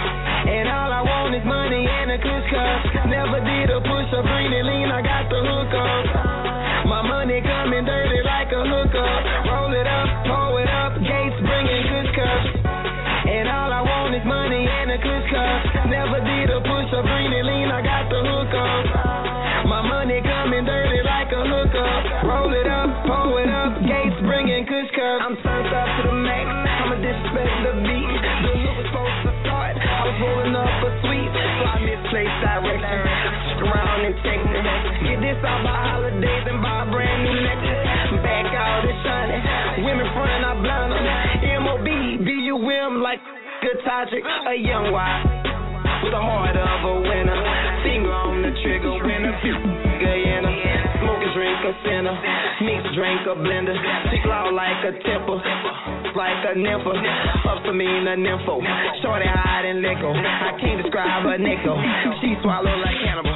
And all I want is money and a kush cup. Never did a push or bring it lean, I got the hook up. My money coming dirty like a hookup. Roll it up, pour it up, Gates bringing kush cups. And all I want is money and a kush cup. Never did a push or bring it lean, I got the hook up. My money coming dirty like a hookup. Roll it up, pour it up, Gates bringing kush cups. I'm turned up to the max, I'ma disrespect the beat. The hook was supposed to start, I was rolling up a sweet, so I misplaced direction. Stick around and check it. Get this out by holidays and buy a brand new necklace. Back out and shining, women front, I blind them. MOB, BUM like good Tajik, a young wife with the heart of a winner. Finger on the trigger, winner, Guyana. Smoke a drink, a sinner. Mix drink, a blender. Tickle out like a temper, like a nympho. Up to me in a nympho. Shorty hide and liquor. I can't describe her nickel. She swallow like cannibal.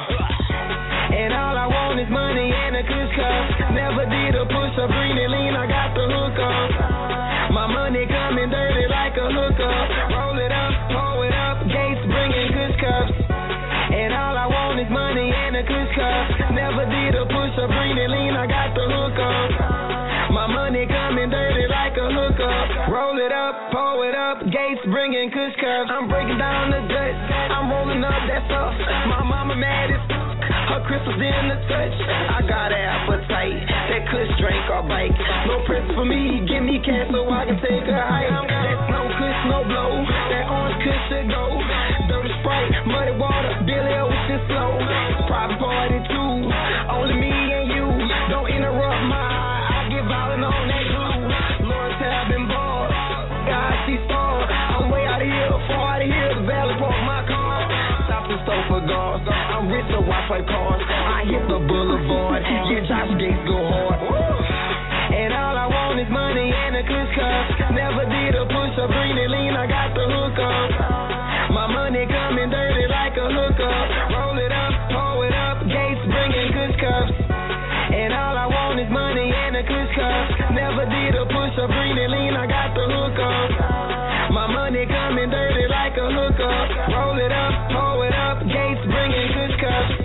And all I want is money and a kush cup. Never did a push or bring it lean, I got the hook up. My money coming dirty like a hookup. Roll it up, pour it up, Gates bringing kush cups. And all I want is money and a kush cup. Never did a push or bring it lean, I got the hook up. My money coming dirty like a hookup. Roll it up, pour it up, Gates bringing kush cups. I'm breaking down the Dutch, I'm rolling up that stuff. My mama mad as her crystals in the touch. I got an appetite, that kush drink or bike. No press for me, give me cash so I can take a hike. That's no kush, no blow, that orange kush should go. Dirty Sprite, muddy water, Billy Ocean slow. Private party too, only me and you. Don't interrupt my I get violent on that glue. Lawrence have been bald, God she stalled. I'm way out of here, far out of here, the valley park my car. Stop the store for guards, I'm rich so watch my cars. I hit the boulevard, yeah, Josh Gates go hard. And all I want is money and a kush cup. Never did a push or bring it lean, I got the hook up. My money coming dirty like a hookup. Roll it up, pour it up, Gates bringing kush cups. And all I want is money and a kush cup. Never did a push or bring it lean, I got the hook up. My money coming dirty like a hookup. Roll it up, pour it up, Gates bringing kush cups.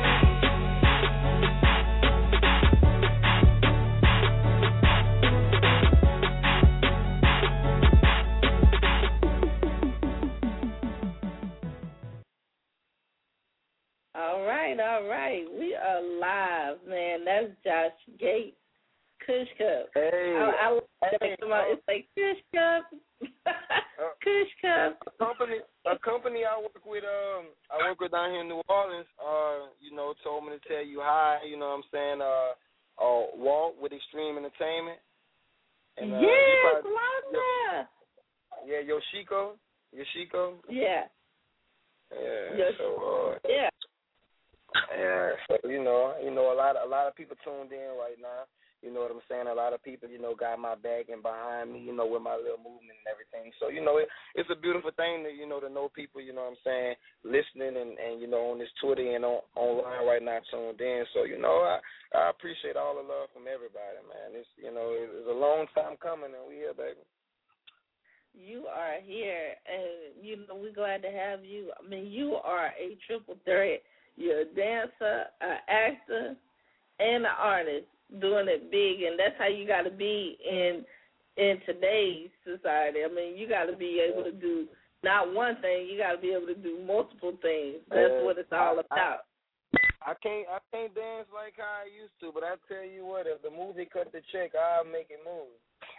All right. We are live, man. That's Josh Gates, Kush Cup. Hey. I like that. It's like Kush Cup. Kush Cup. A company I work with down here in New Orleans, told me to tell you hi, you know what I'm saying, Walt with Extreme Entertainment. And, yes, love that. Yeah, Yoshiko. Yeah. Yeah. So, yeah. Yeah, so a lot of people tuned in right now. You know what I'm saying? A lot of people, got my back and behind me, with my little movement and everything. So, it's a beautiful thing to, to know people, you know what I'm saying, listening and on this Twitter and online right now tuned in. So, I appreciate all the love from everybody, man. It's, it's a long time coming and we here, baby. You are here, and, we're glad to have you. I mean, you are a triple threat. You're a dancer, an actor, and an artist doing it big, and that's how you got to be in today's society. I mean, you got to be able to do not one thing, you got to be able to do multiple things. That's what it's all about. I can't dance like how I used to, but I tell you what, if the movie cut the check, I'll make it move.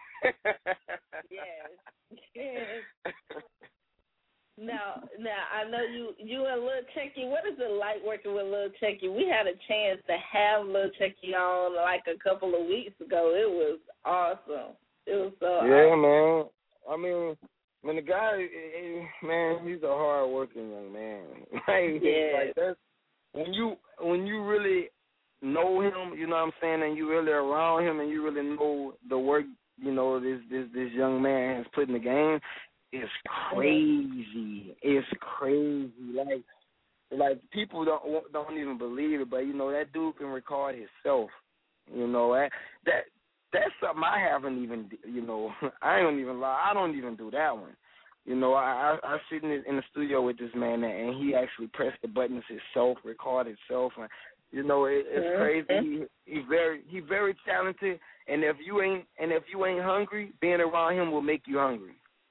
Yes. Now, I know you and Lil Chucky. What is it like working with Lil Chucky? We had a chance to have Lil Chucky on like a couple of weeks ago. It was awesome. It was so awesome. Man. I mean, when the guy, man, he's a hard-working young man. Like that's when you really know him, you know what I'm saying, and you really around him, and you really know the work, this young man has put in the game. It's crazy. It's crazy. Like people don't even believe it, but that dude can record himself. That's something I haven't even. I don't even lie. I don't even do that one. You know, I sit in the studio with this man, and he actually pressed the buttons himself, recorded himself, and you know, it's crazy. He very talented, and if you ain't hungry, being around him will make you hungry.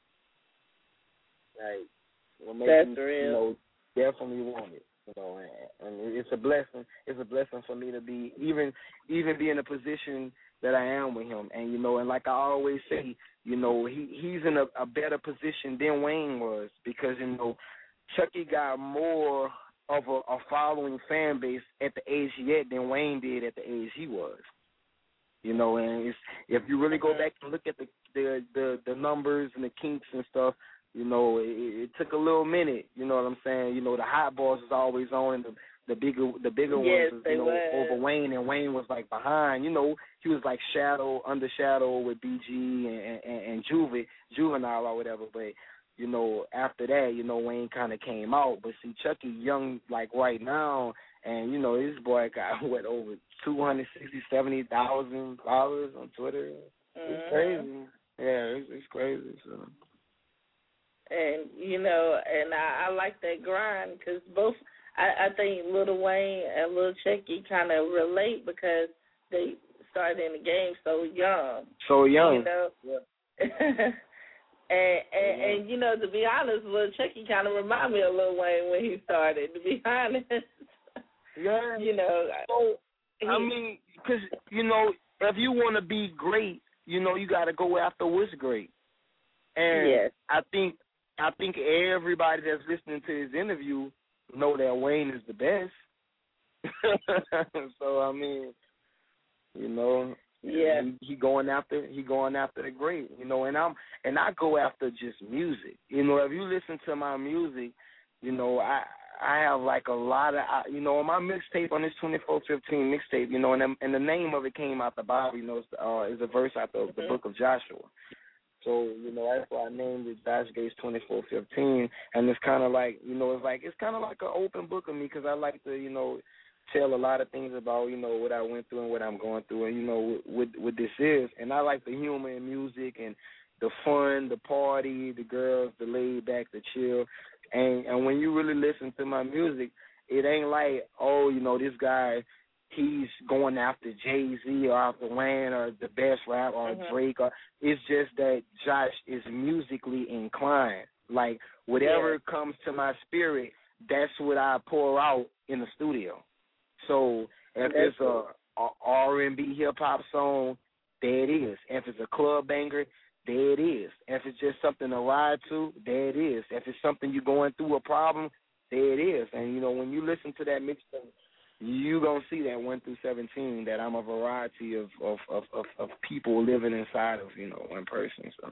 Like, will make That's you, real. You know, definitely want it. You know, and it's a blessing. It's a blessing for me to be even be in a position that I am with him. And you know, and like I always say, you know, he's in a better position than Wayne was, because you know, Chucky got more of a following fan base at the age he at than Wayne did at the age he was. You know, and if you really go back and look at the numbers and the kinks and stuff, you know, it took a little minute. You know what I'm saying? You know, the hot balls is always on, and the bigger yes, ones, you know, over Wayne, and Wayne was like behind. You know, he was like under shadow with BG and Juvenile or whatever. But you know, after that, you know, Wayne kind of came out. But see, Chucky young like right now, and you know, this boy got what, over $270,000 on Twitter. It's crazy. Yeah, it's crazy. So. And, you know, and I like that grind, because both, I think Lil Wayne and Lil Chucky kind of relate, because they started in the game so young. So young. You know? Yeah. and you know, to be honest, Lil Chucky kind of remind me of Lil Wayne when he started, to be honest. Yeah. You know. So, I mean, because, you know, if you want to be great, you know, you got to go after what's great. And yes. I think everybody that's listening to his interview know that Wayne is the best. So I mean, you know, yeah, he going after the great, you know, and I go after just music. You know, if you listen to my music, you know, I have like a lot of, you know, on my mixtape, on this 2415 mixtape, you know, and the name of it came out the Bible, you know, is a verse out the book of Joshua. So, you know, that's why I named it Josh Gates 2415, and it's kind of like, you know, it's kind of like an open book of me, because I like to, you know, tell a lot of things about, you know, what I went through and what I'm going through, and, you know, what this is. And I like the humor in music and the fun, the party, the girls, the laid back, the chill. And when you really listen to my music, it ain't like, oh, you know, this guy, he's going after Jay-Z or after Wayne or the best rap or Drake. It's just that Josh is musically inclined. Like, whatever comes to my spirit, that's what I pour out in the studio. So if it's a R&B hip-hop song, there it is. If it's a club banger, there it is. If it's just something to ride to, there it is. If it's something you're going through a problem, there it is. And, you know, when you listen to that mixtape, you gonna see that 1 through 17 that I'm a variety of people living inside of, you know, one person. So.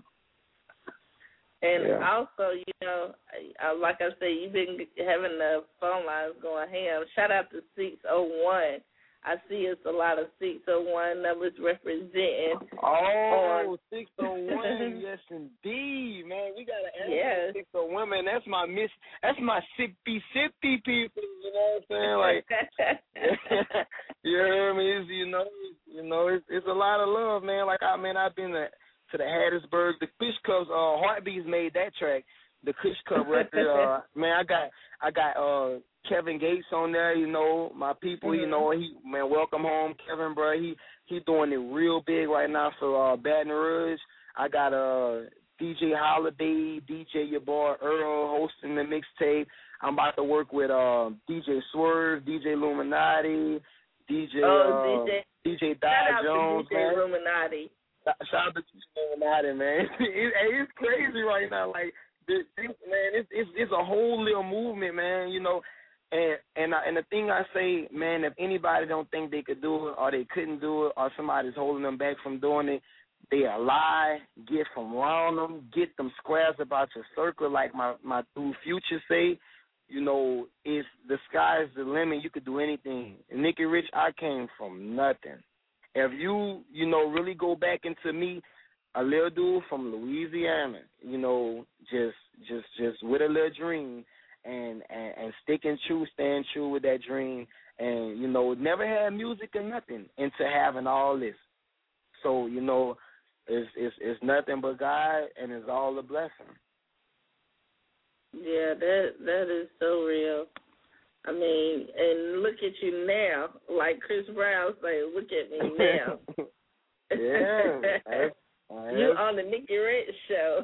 And also, you know, like I said, you've been having the phone lines going ham. Shout out to 601. I see it's a lot of 601 numbers representing. Oh, 601, yes indeed, man. We got to answer 601, man. That's my sippy people, you know what I'm saying? Like, you know what I mean? You know, it's a lot of love, man. Like, I've been to the Hattiesburg. The Kush Cubs, Heartbeats made that track, the Kush Cub record. Man, I got Kevin Gates on there, you know, my people, you know, welcome home, Kevin, bro. He doing it real big right now for Baton Rouge. I got DJ Holiday, DJ your boy Earl hosting the mixtape. I'm about to work with DJ Swerve, DJ Illuminati, DJ Dow Jones, DJ man. Illuminati. Shout out to DJ Illuminati, man. It's crazy right now, like. Man, it's a whole little movement, man, you know, and the thing I say, man, if anybody don't think they could do it or they couldn't do it or somebody's holding them back from doing it, they a lie. Get from around them, get them squares about your circle, like my dude Future say, you know, it's the sky's the limit. You could do anything. And Nicky Rich, I came from nothing. If you know, really go back into me, a little dude from Louisiana, you know, just with a little dream and staying true with that dream, and, you know, never had music or nothing into having all this. So, you know, it's nothing but God, and it's all a blessing. Yeah, that is so real. I mean, and look at you now, like Chris Brown say, look at me now. Yeah. You on the Nikki Rich show.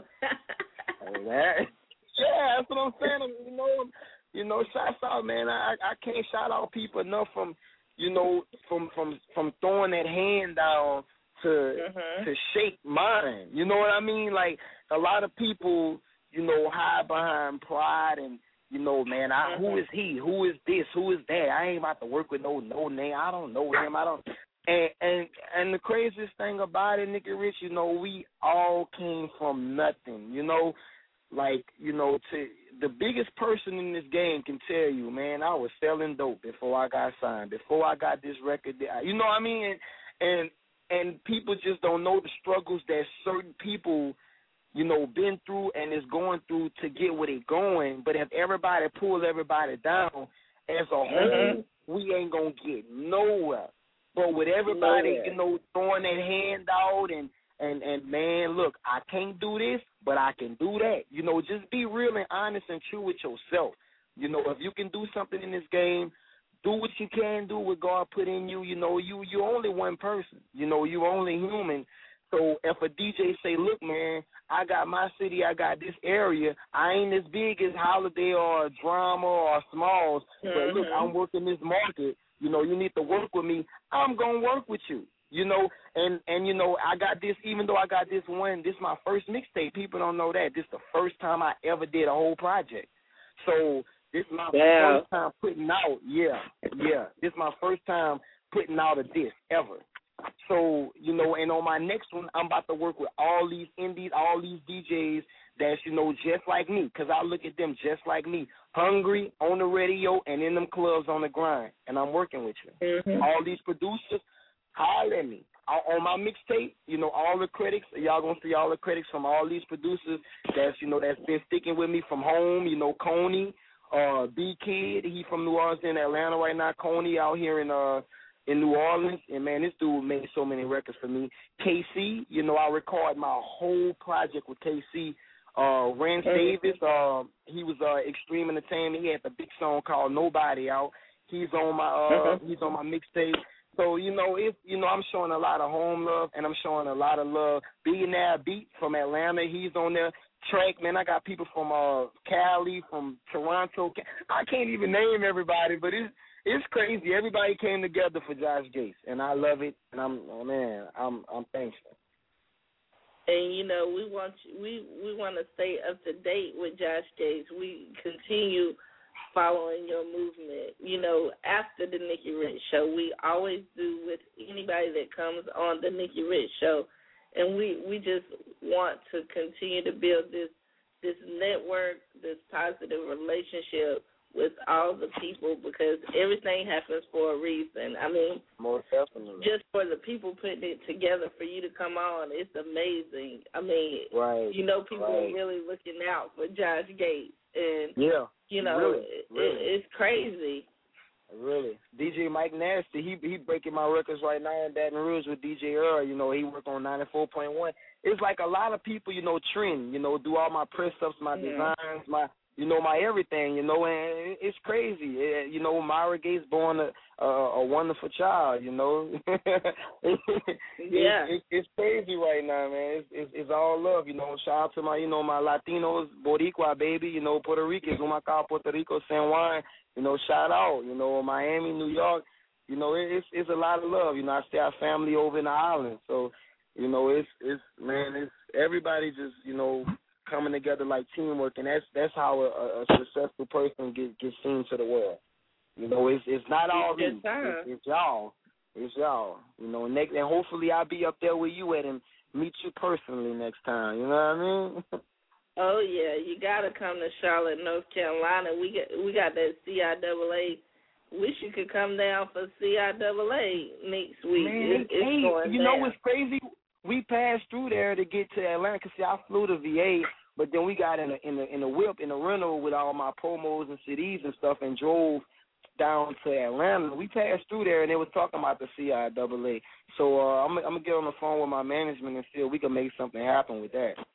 Yeah, that's what I'm saying. You know, shouts out, man. I can't shout out people enough from throwing that hand down to shake mine. You know what I mean? Like, a lot of people, hide behind pride and, man, who is he? Who is this? Who is that? I ain't about to work with no name. I don't know him. And the craziest thing about it, Nikki Rich, we all came from nothing, to the biggest person in this game can tell you, man, I was selling dope before I got signed, before I got this record. You know what I mean? And people just don't know the struggles that certain people, been through and is going through to get where they going. But if everybody pulls everybody down as a whole, we ain't going to get nowhere. But with everybody, throwing that hand out and man, look, I can't do this, but I can do that. Just be real and honest and true with yourself. If you can do something in this game, do what you can do, what God put in you. You're only one person. You're only human. So if a DJ say, look, man, I got my city, I got this area, I ain't as big as Holiday or Drama or Smalls, but look, I'm working this market. You need to work with me. I'm going to work with you. And I got this, even though I got this one, this is my first mixtape. People don't know that. This is the first time I ever did a whole project. So this is my first time putting out, this is my first time putting out a disc ever. So, and on my next one, I'm about to work with all these indies, all these DJs that's, just like me, because I look at them just like me, hungry, on the radio, and in them clubs on the grind, and I'm working with you. All these producers, holler at me. On my mixtape, all the critics, y'all going to see all the critics from all these producers that's, that's been sticking with me from home, Coney, B-Kid, he from New Orleans in Atlanta right now, Coney out here in New Orleans, and man, this dude made so many records for me. KC, I recorded my whole project with KC. Rance Davis, he was Extreme Entertainment. He had the big song called Nobody out. He's on my mixtape. So, I'm showing a lot of home love, and I'm showing a lot of love. Billionaire Beat from Atlanta, he's on there. Track, man, I got people from Cali, from Toronto. I can't even name everybody, but it's crazy. Everybody came together for Josh Gates, and I love it. And I'm thankful. And we want to stay up to date with Josh Gates. We continue following your movement. After the Nikki Rich Show, we always do with anybody that comes on the Nikki Rich Show, and we just want to continue to build this network, this positive relationship with all the people, because everything happens for a reason. I mean, most definitely. Just for the people putting it together for you to come on, it's amazing. I mean, people are really looking out for Josh Gates, and really. It's crazy. Really, DJ Mike Nasty, he breaking my records right now in Baton Rouge with DJ Earl. He work on 94.1. It's like a lot of people, trend. Do all my press ups, my designs, my everything, and it's crazy. Myra Gates born a wonderful child, It's crazy right now, man. It's all love, Shout out to my, my Latinos, Boricua, baby, Puerto Ricans, whom I call Puerto Rico, San Juan, shout out, Miami, New York, it's a lot of love. I still have family over in the island, so, it's everybody just, coming together like teamwork, and that's how a successful person gets seen to the world. It's not all me. It's y'all. It's y'all. Next, and hopefully I'll be up there where you at and meet you personally next time. You know what I mean? Oh yeah, you gotta come to Charlotte, North Carolina. We got that CIAA. Wish you could come down for CIAA next week. Man, what's crazy? We passed through there to get to Atlanta because I flew to VA, but then we got in a whip in a rental with all my promos and CDs and stuff and drove down to Atlanta. We passed through there and they was talking about the CIAA. So I'm gonna get on the phone with my management and see if we can make something happen with that.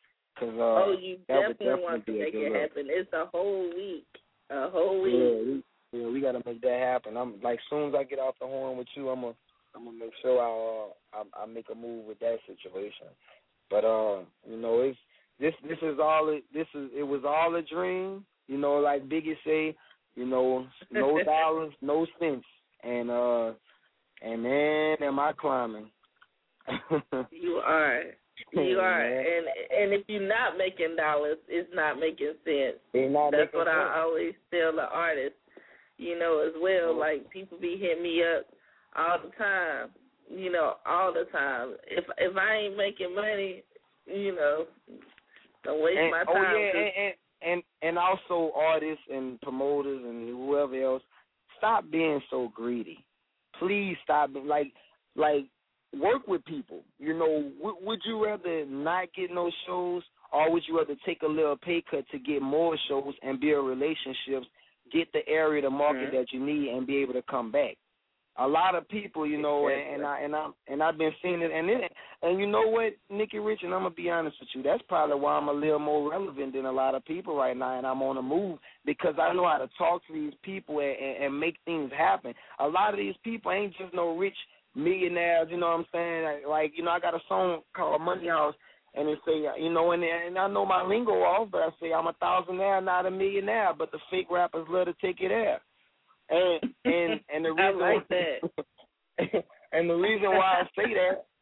Cause, you that definitely want to make it happen. It's a whole week. Yeah, we gotta make that happen. I'm like, soon as I get off the horn with you, I'm gonna make sure I make a move with that situation. But you know, it was all a dream. You know, like Biggie say, you know, no dollars, no cents, and man, am I climbing? You are. And if you're not making dollars, it's not making sense. That's what I always tell the artists, you know, as well. Like, people be hitting me up all the time, you know, all the time. If I ain't making money, you know, don't waste my time. And also artists and promoters and whoever else, stop being so greedy. Please stop. Like work with people. You know, would you rather not get no shows, or would you rather take a little pay cut to get more shows and build relationships, get the area, the market that you need, and be able to come back? A lot of people, you know, and I've been seeing it, and you know what, Nikki Rich, and I'm gonna be honest with you, that's probably why I'm a little more relevant than a lot of people right now, and I'm on the move because I know how to talk to these people and make things happen. A lot of these people ain't just no rich millionaires, you know what I'm saying? Like, you know, I got a song called Money House, and it say, you know, and I know my lingo off, but I say I'm a thousandaire, not a millionaire, but the fake rappers love to take it there. And the reason I like that. and the reason why I say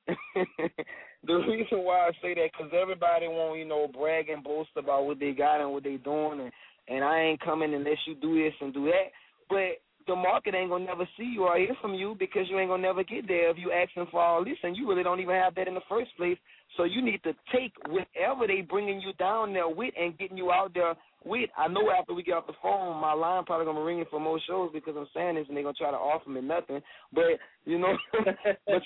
that, because everybody want, you know, brag and boast about what they got and what they doing, and I ain't coming unless you do this and do that. But the market ain't gonna never see you or hear from you because you ain't gonna never get there if you asking for all this, and you really don't even have that in the first place. So you need to take whatever they bringing you down there with and getting you out there with. I know after we get off the phone, my line probably gonna ring for more shows because I'm saying this, and they're gonna try to offer me nothing. But you know, but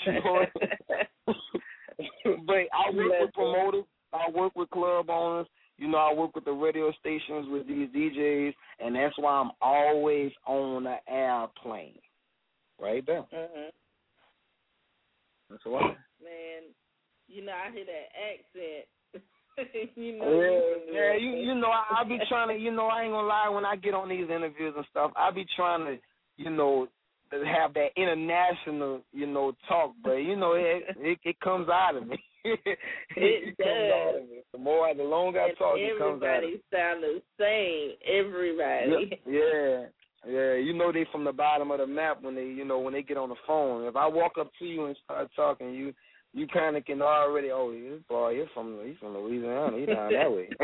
I work with promoters, I work with club owners. You know, I work with the radio stations with these DJs, and that's why I'm always on the airplane. Right there. Mm-hmm. That's why. Man, you know, I hear that accent. You know, I be trying to, you know, I ain't gonna lie, when I get on these interviews and stuff, I be trying to, you know, have that international, you know, talk, but you know, it comes out of me. It does. The longer I talk, it comes out of me. Everybody sound the same. Everybody. Yeah. You know, they from the bottom of the map when they, you know, when they get on the phone. If I walk up to you and start talking, you kind of can already, this boy, he's from Louisiana, he's down that way.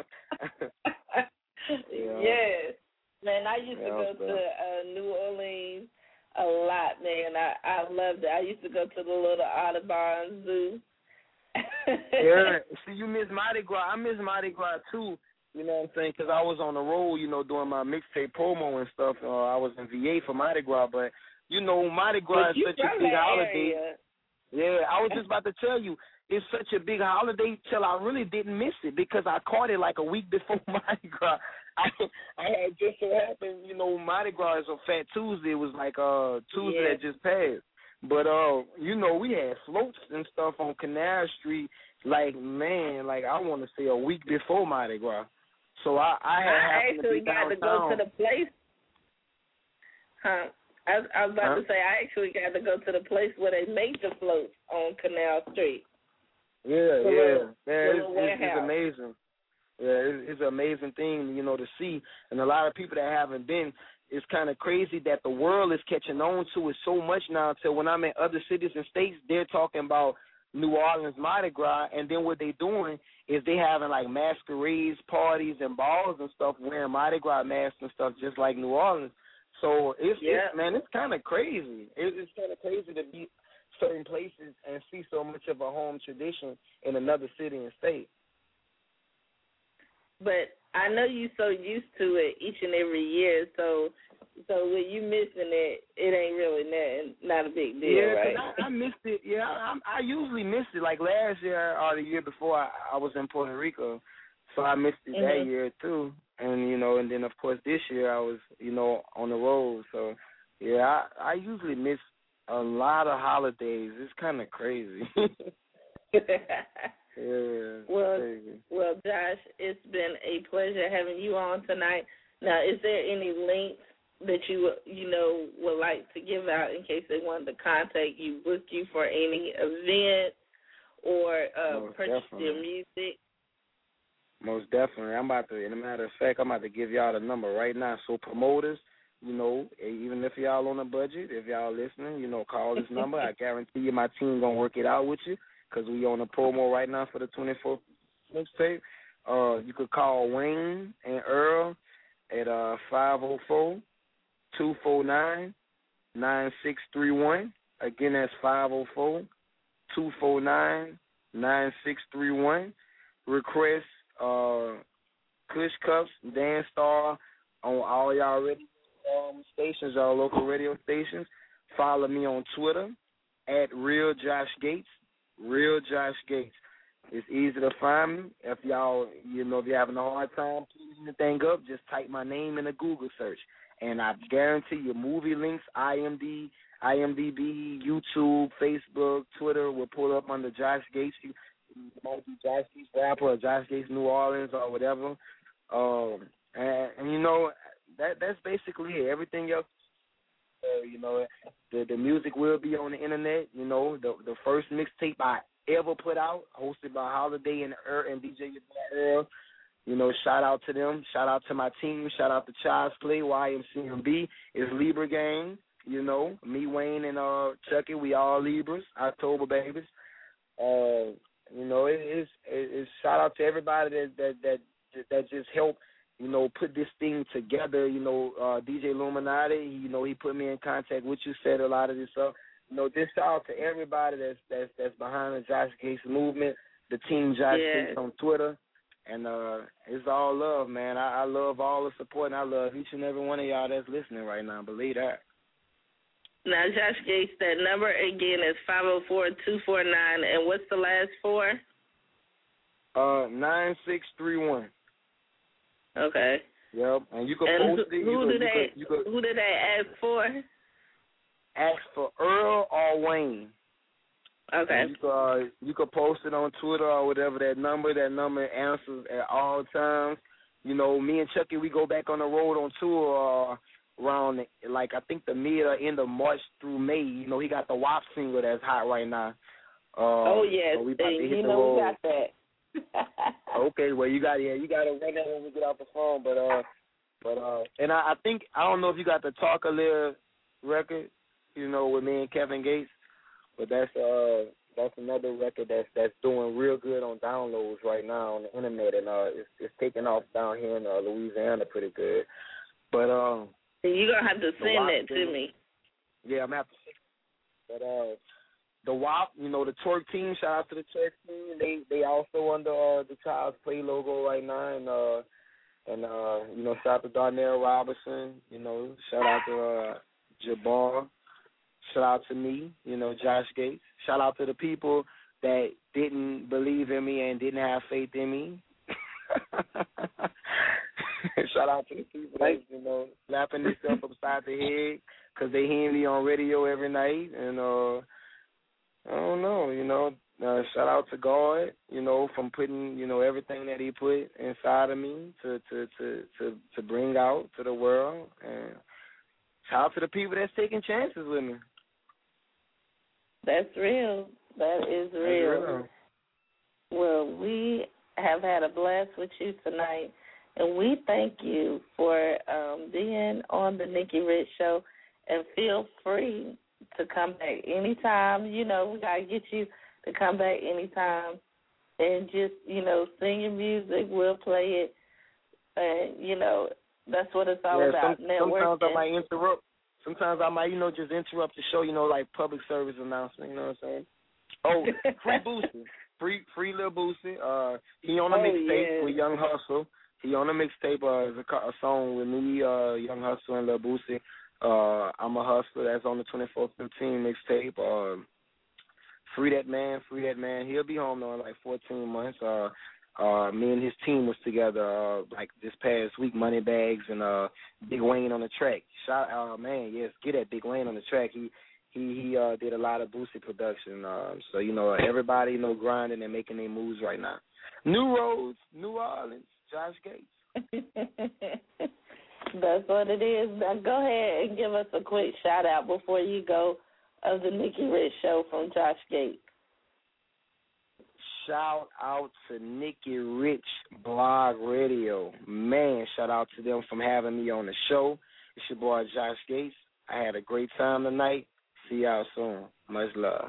Yes. Man, I used to go to New Orleans a lot, man. I loved it. I used to go to the little Audubon Zoo. Yeah. See, you miss Mardi Gras. I miss Mardi Gras, too. You know what I'm saying? Because I was on the road, you know, doing my mixtape promo and stuff. I was in VA for Mardi Gras. But, you know, Mardi Gras is such a big holiday. Area. Yeah, I was just about to tell you, it's such a big holiday till I really didn't miss it because I caught it like a week before Mardi Gras. I had just so happened, you know, Mardi Gras is on Fat Tuesday. It was like Tuesday that just passed. But, you know, we had floats and stuff on Canal Street, like, man, like I want to say a week before Mardi Gras. So I actually got to go to the place. I was about to say, I actually got to go to the place where they make the floats on Canal Street. Yeah. It's amazing. Yeah, it's an amazing thing, you know, to see. And a lot of people that haven't been, it's kind of crazy that the world is catching on to it so much now until when I'm in other cities and states, they're talking about New Orleans Mardi Gras, and then what they doing is they having like masquerades, parties, and balls and stuff, wearing Mardi Gras masks and stuff just like New Orleans. So it's kind of crazy. It's kind of crazy to be certain places and see so much of a home tradition in another city and state. But I know you're so used to it each and every year, so when you missing it, it ain't really not a big deal, right? I missed it. Yeah, I usually miss it. Like last year or the year before, I was in Puerto Rico, so I missed it that year too. And you know, and then of course this year I was, you know, on the road. So yeah, I usually miss a lot of holidays. It's kind of crazy. Yeah. Well, Josh, it's been a pleasure having you on tonight. Now, is there any links that you would like to give out in case they wanted to contact you, book you for any event, or purchase your music? Most definitely. I'm about to, in a matter of fact, I'm about to give y'all the number right now. So promoters, even if y'all on a budget, if y'all listening, call this number. I guarantee you my team going to work it out with you because we on a promo right now for the 24th mixtape. You could call Wayne and Earl at 504-249-9631. Again, that's 504-249-9631. Request Kush Cups, Dance Star on all y'all radio stations, y'all local radio stations. Follow me on Twitter at Real Josh Gates. Real Josh Gates. It's easy to find me. If y'all, if you're having a hard time putting anything up, just type my name in a Google search. And I guarantee you movie links, IMDb, YouTube, Facebook, Twitter will pull up under Josh Gates. You might be Josh Gates Rapper or Josh Gates New Orleans or whatever. That's basically it. Everything else, the music will be on the internet. The first mixtape I ever put out, hosted by Holiday and DJ Earl. Shout out to them. Shout out to my team. Shout out to Child's Play, YMCMB. It's Libra Gang. Me, Wayne, and Chucky, we all Libras, October babies. It's shout out to everybody that just helped, put this thing together. DJ Illuminati, he put me in contact with you, said a lot of this stuff. Just shout out to everybody that's behind the Josh Gates movement, the team Josh Gates on Twitter, and it's all love, man. I love all the support, and I love each and every one of y'all that's listening right now. Believe that. Now, Josh Gates, that number again is 504-249, and what's the last four? 9631. Okay. Yep, and you can post it. Who did they ask for? Ask for Earl or Wayne. Okay. And you could post it on Twitter or whatever. That number answers at all times. Me and Chucky, we go back on the road on tour around I think the mid or end of March through May. He got the WAP single that's hot right now. Oh yes, so we about to hit the road. We got that. Okay, well you got to run that when we get off the phone, but and I think I don't know if you got the Talk a Little record, with me and Kevin Gates, but that's another record that's doing real good on downloads right now on the internet, and it's taking off down here in Louisiana pretty good. But you're gonna have to send that to me. Yeah, I'm gonna have to. But the WAP, the Twerk team, shout out to the Twerk team. They also under the Child's Play logo right now, and shout out to Darnell Robinson. Shout out to Jabbar. Shout out to me, Josh Gates. Shout out to the people that didn't believe in me and didn't have faith in me. Shout out to the people that, slapping themselves upside the head because they hear me on radio every night. And I don't know, shout out to God, from putting, everything that he put inside of me to bring out to the world. And shout out to the people that's taking chances with me. That's real. That is real. Well, we have had a blast with you tonight, and we thank you for being on the Nikki Rich Show. And feel free to come back anytime. We got to get you to come back anytime and just, sing your music. We'll play it. And, that's what it's all about, networking. Sometimes I might interrupt. Sometimes I might, just interrupt the show, like public service announcement, you know what I'm saying? Oh, Free Boosie. Free Lil Boosie. He on a mixtape with Young Hustle. He on a mixtape, a song with me, Young Hustle and Lil Boosie. I'm a Hustler. That's on the 24-15 mixtape. Free that man. He'll be home though in 14 months. Me and his team was together this past week. Moneybags and Big Wayne on the track. Get that Big Wayne on the track. He did a lot of Boosie production. So everybody grinding and making their moves right now. New Roads, New Orleans, Josh Gates. That's what it is. Now go ahead and give us a quick shout out before you go of the Nikki Rich Show from Josh Gates. Shout out to Nikki Rich Blog Radio. Man, shout out to them for having me on the show. It's your boy Josh Gates. I had a great time tonight. See y'all soon. Much love.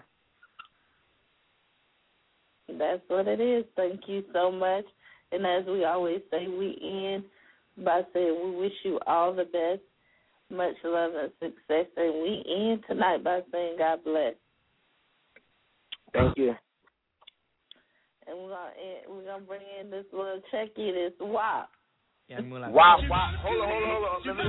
That's what it is. Thank you so much. And as we always say, we end by saying we wish you all the best, much love and success. And we end tonight by saying God bless. Thank you. And we're gonna bring in this little Chucky, this WAP. Yeah, Moolah. WAP. Hold on. Let me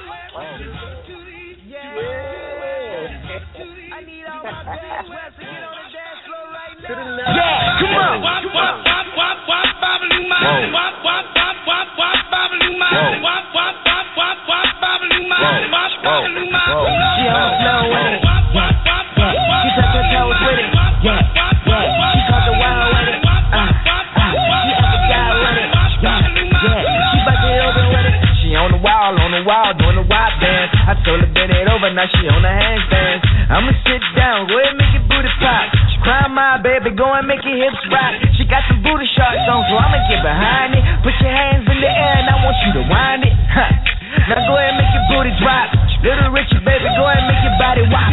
I need all my dance reps to get on the dance floor right now. Yeah, come on. She on the floor with it. Yeah. She touch her toes with it. Yeah. She caught the wild with it. She up the guy with it. Yeah. She bust it open with it. She on the wall, doing the wild dance. I told her bend it over, now she on the handstands. I'ma sit down, go ahead and make your booty pop. She crying, my baby, go and make your hips rock. She got some booty shorts on, so I'ma get behind it. Put your hands in the air and I want you to wind it. Now go ahead and make your booty drop. Little Richie, baby, go ahead and make your body wop.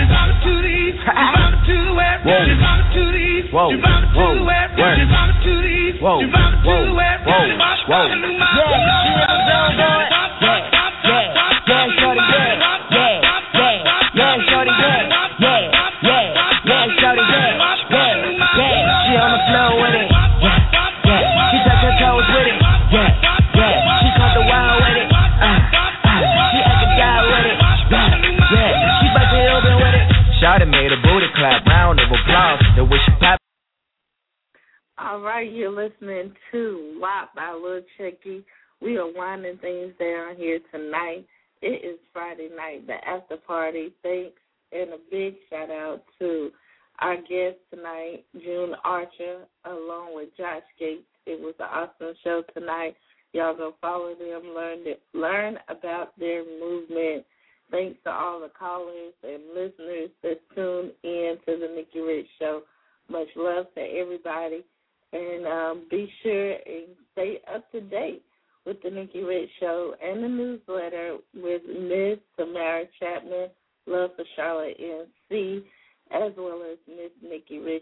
Shawty made a booty clap, round of applause. The way she pop. All right, you're listening to WAP by Lil Chucky. We are winding things down here tonight. It is Friday night, the after party. Thanks and a big shout out to our guest tonight, June Archer, along with Josh Gates. It was an awesome show tonight. Y'all go follow them, learn about their movement. Thanks to all the callers and listeners that tune in to the Nikki Rich Show. Much love to everybody. And be sure and stay up to date with the Nikki Rich Show and the newsletter with Miss Tamara Chapman, Love for Charlotte NC, as well as Miss Nikki Rich,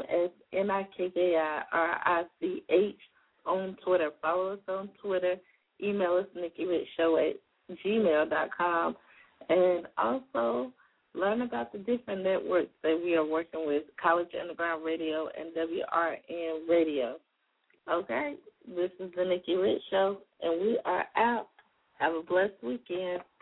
MSNIKKIRICH on Twitter. Follow us on Twitter. Email us NikkiRichShow@gmail.com. And also learn about the different networks that we are working with, College Underground Radio and WRN Radio. Okay? This is the Nikki Rich Show, and we are out. Have a blessed weekend.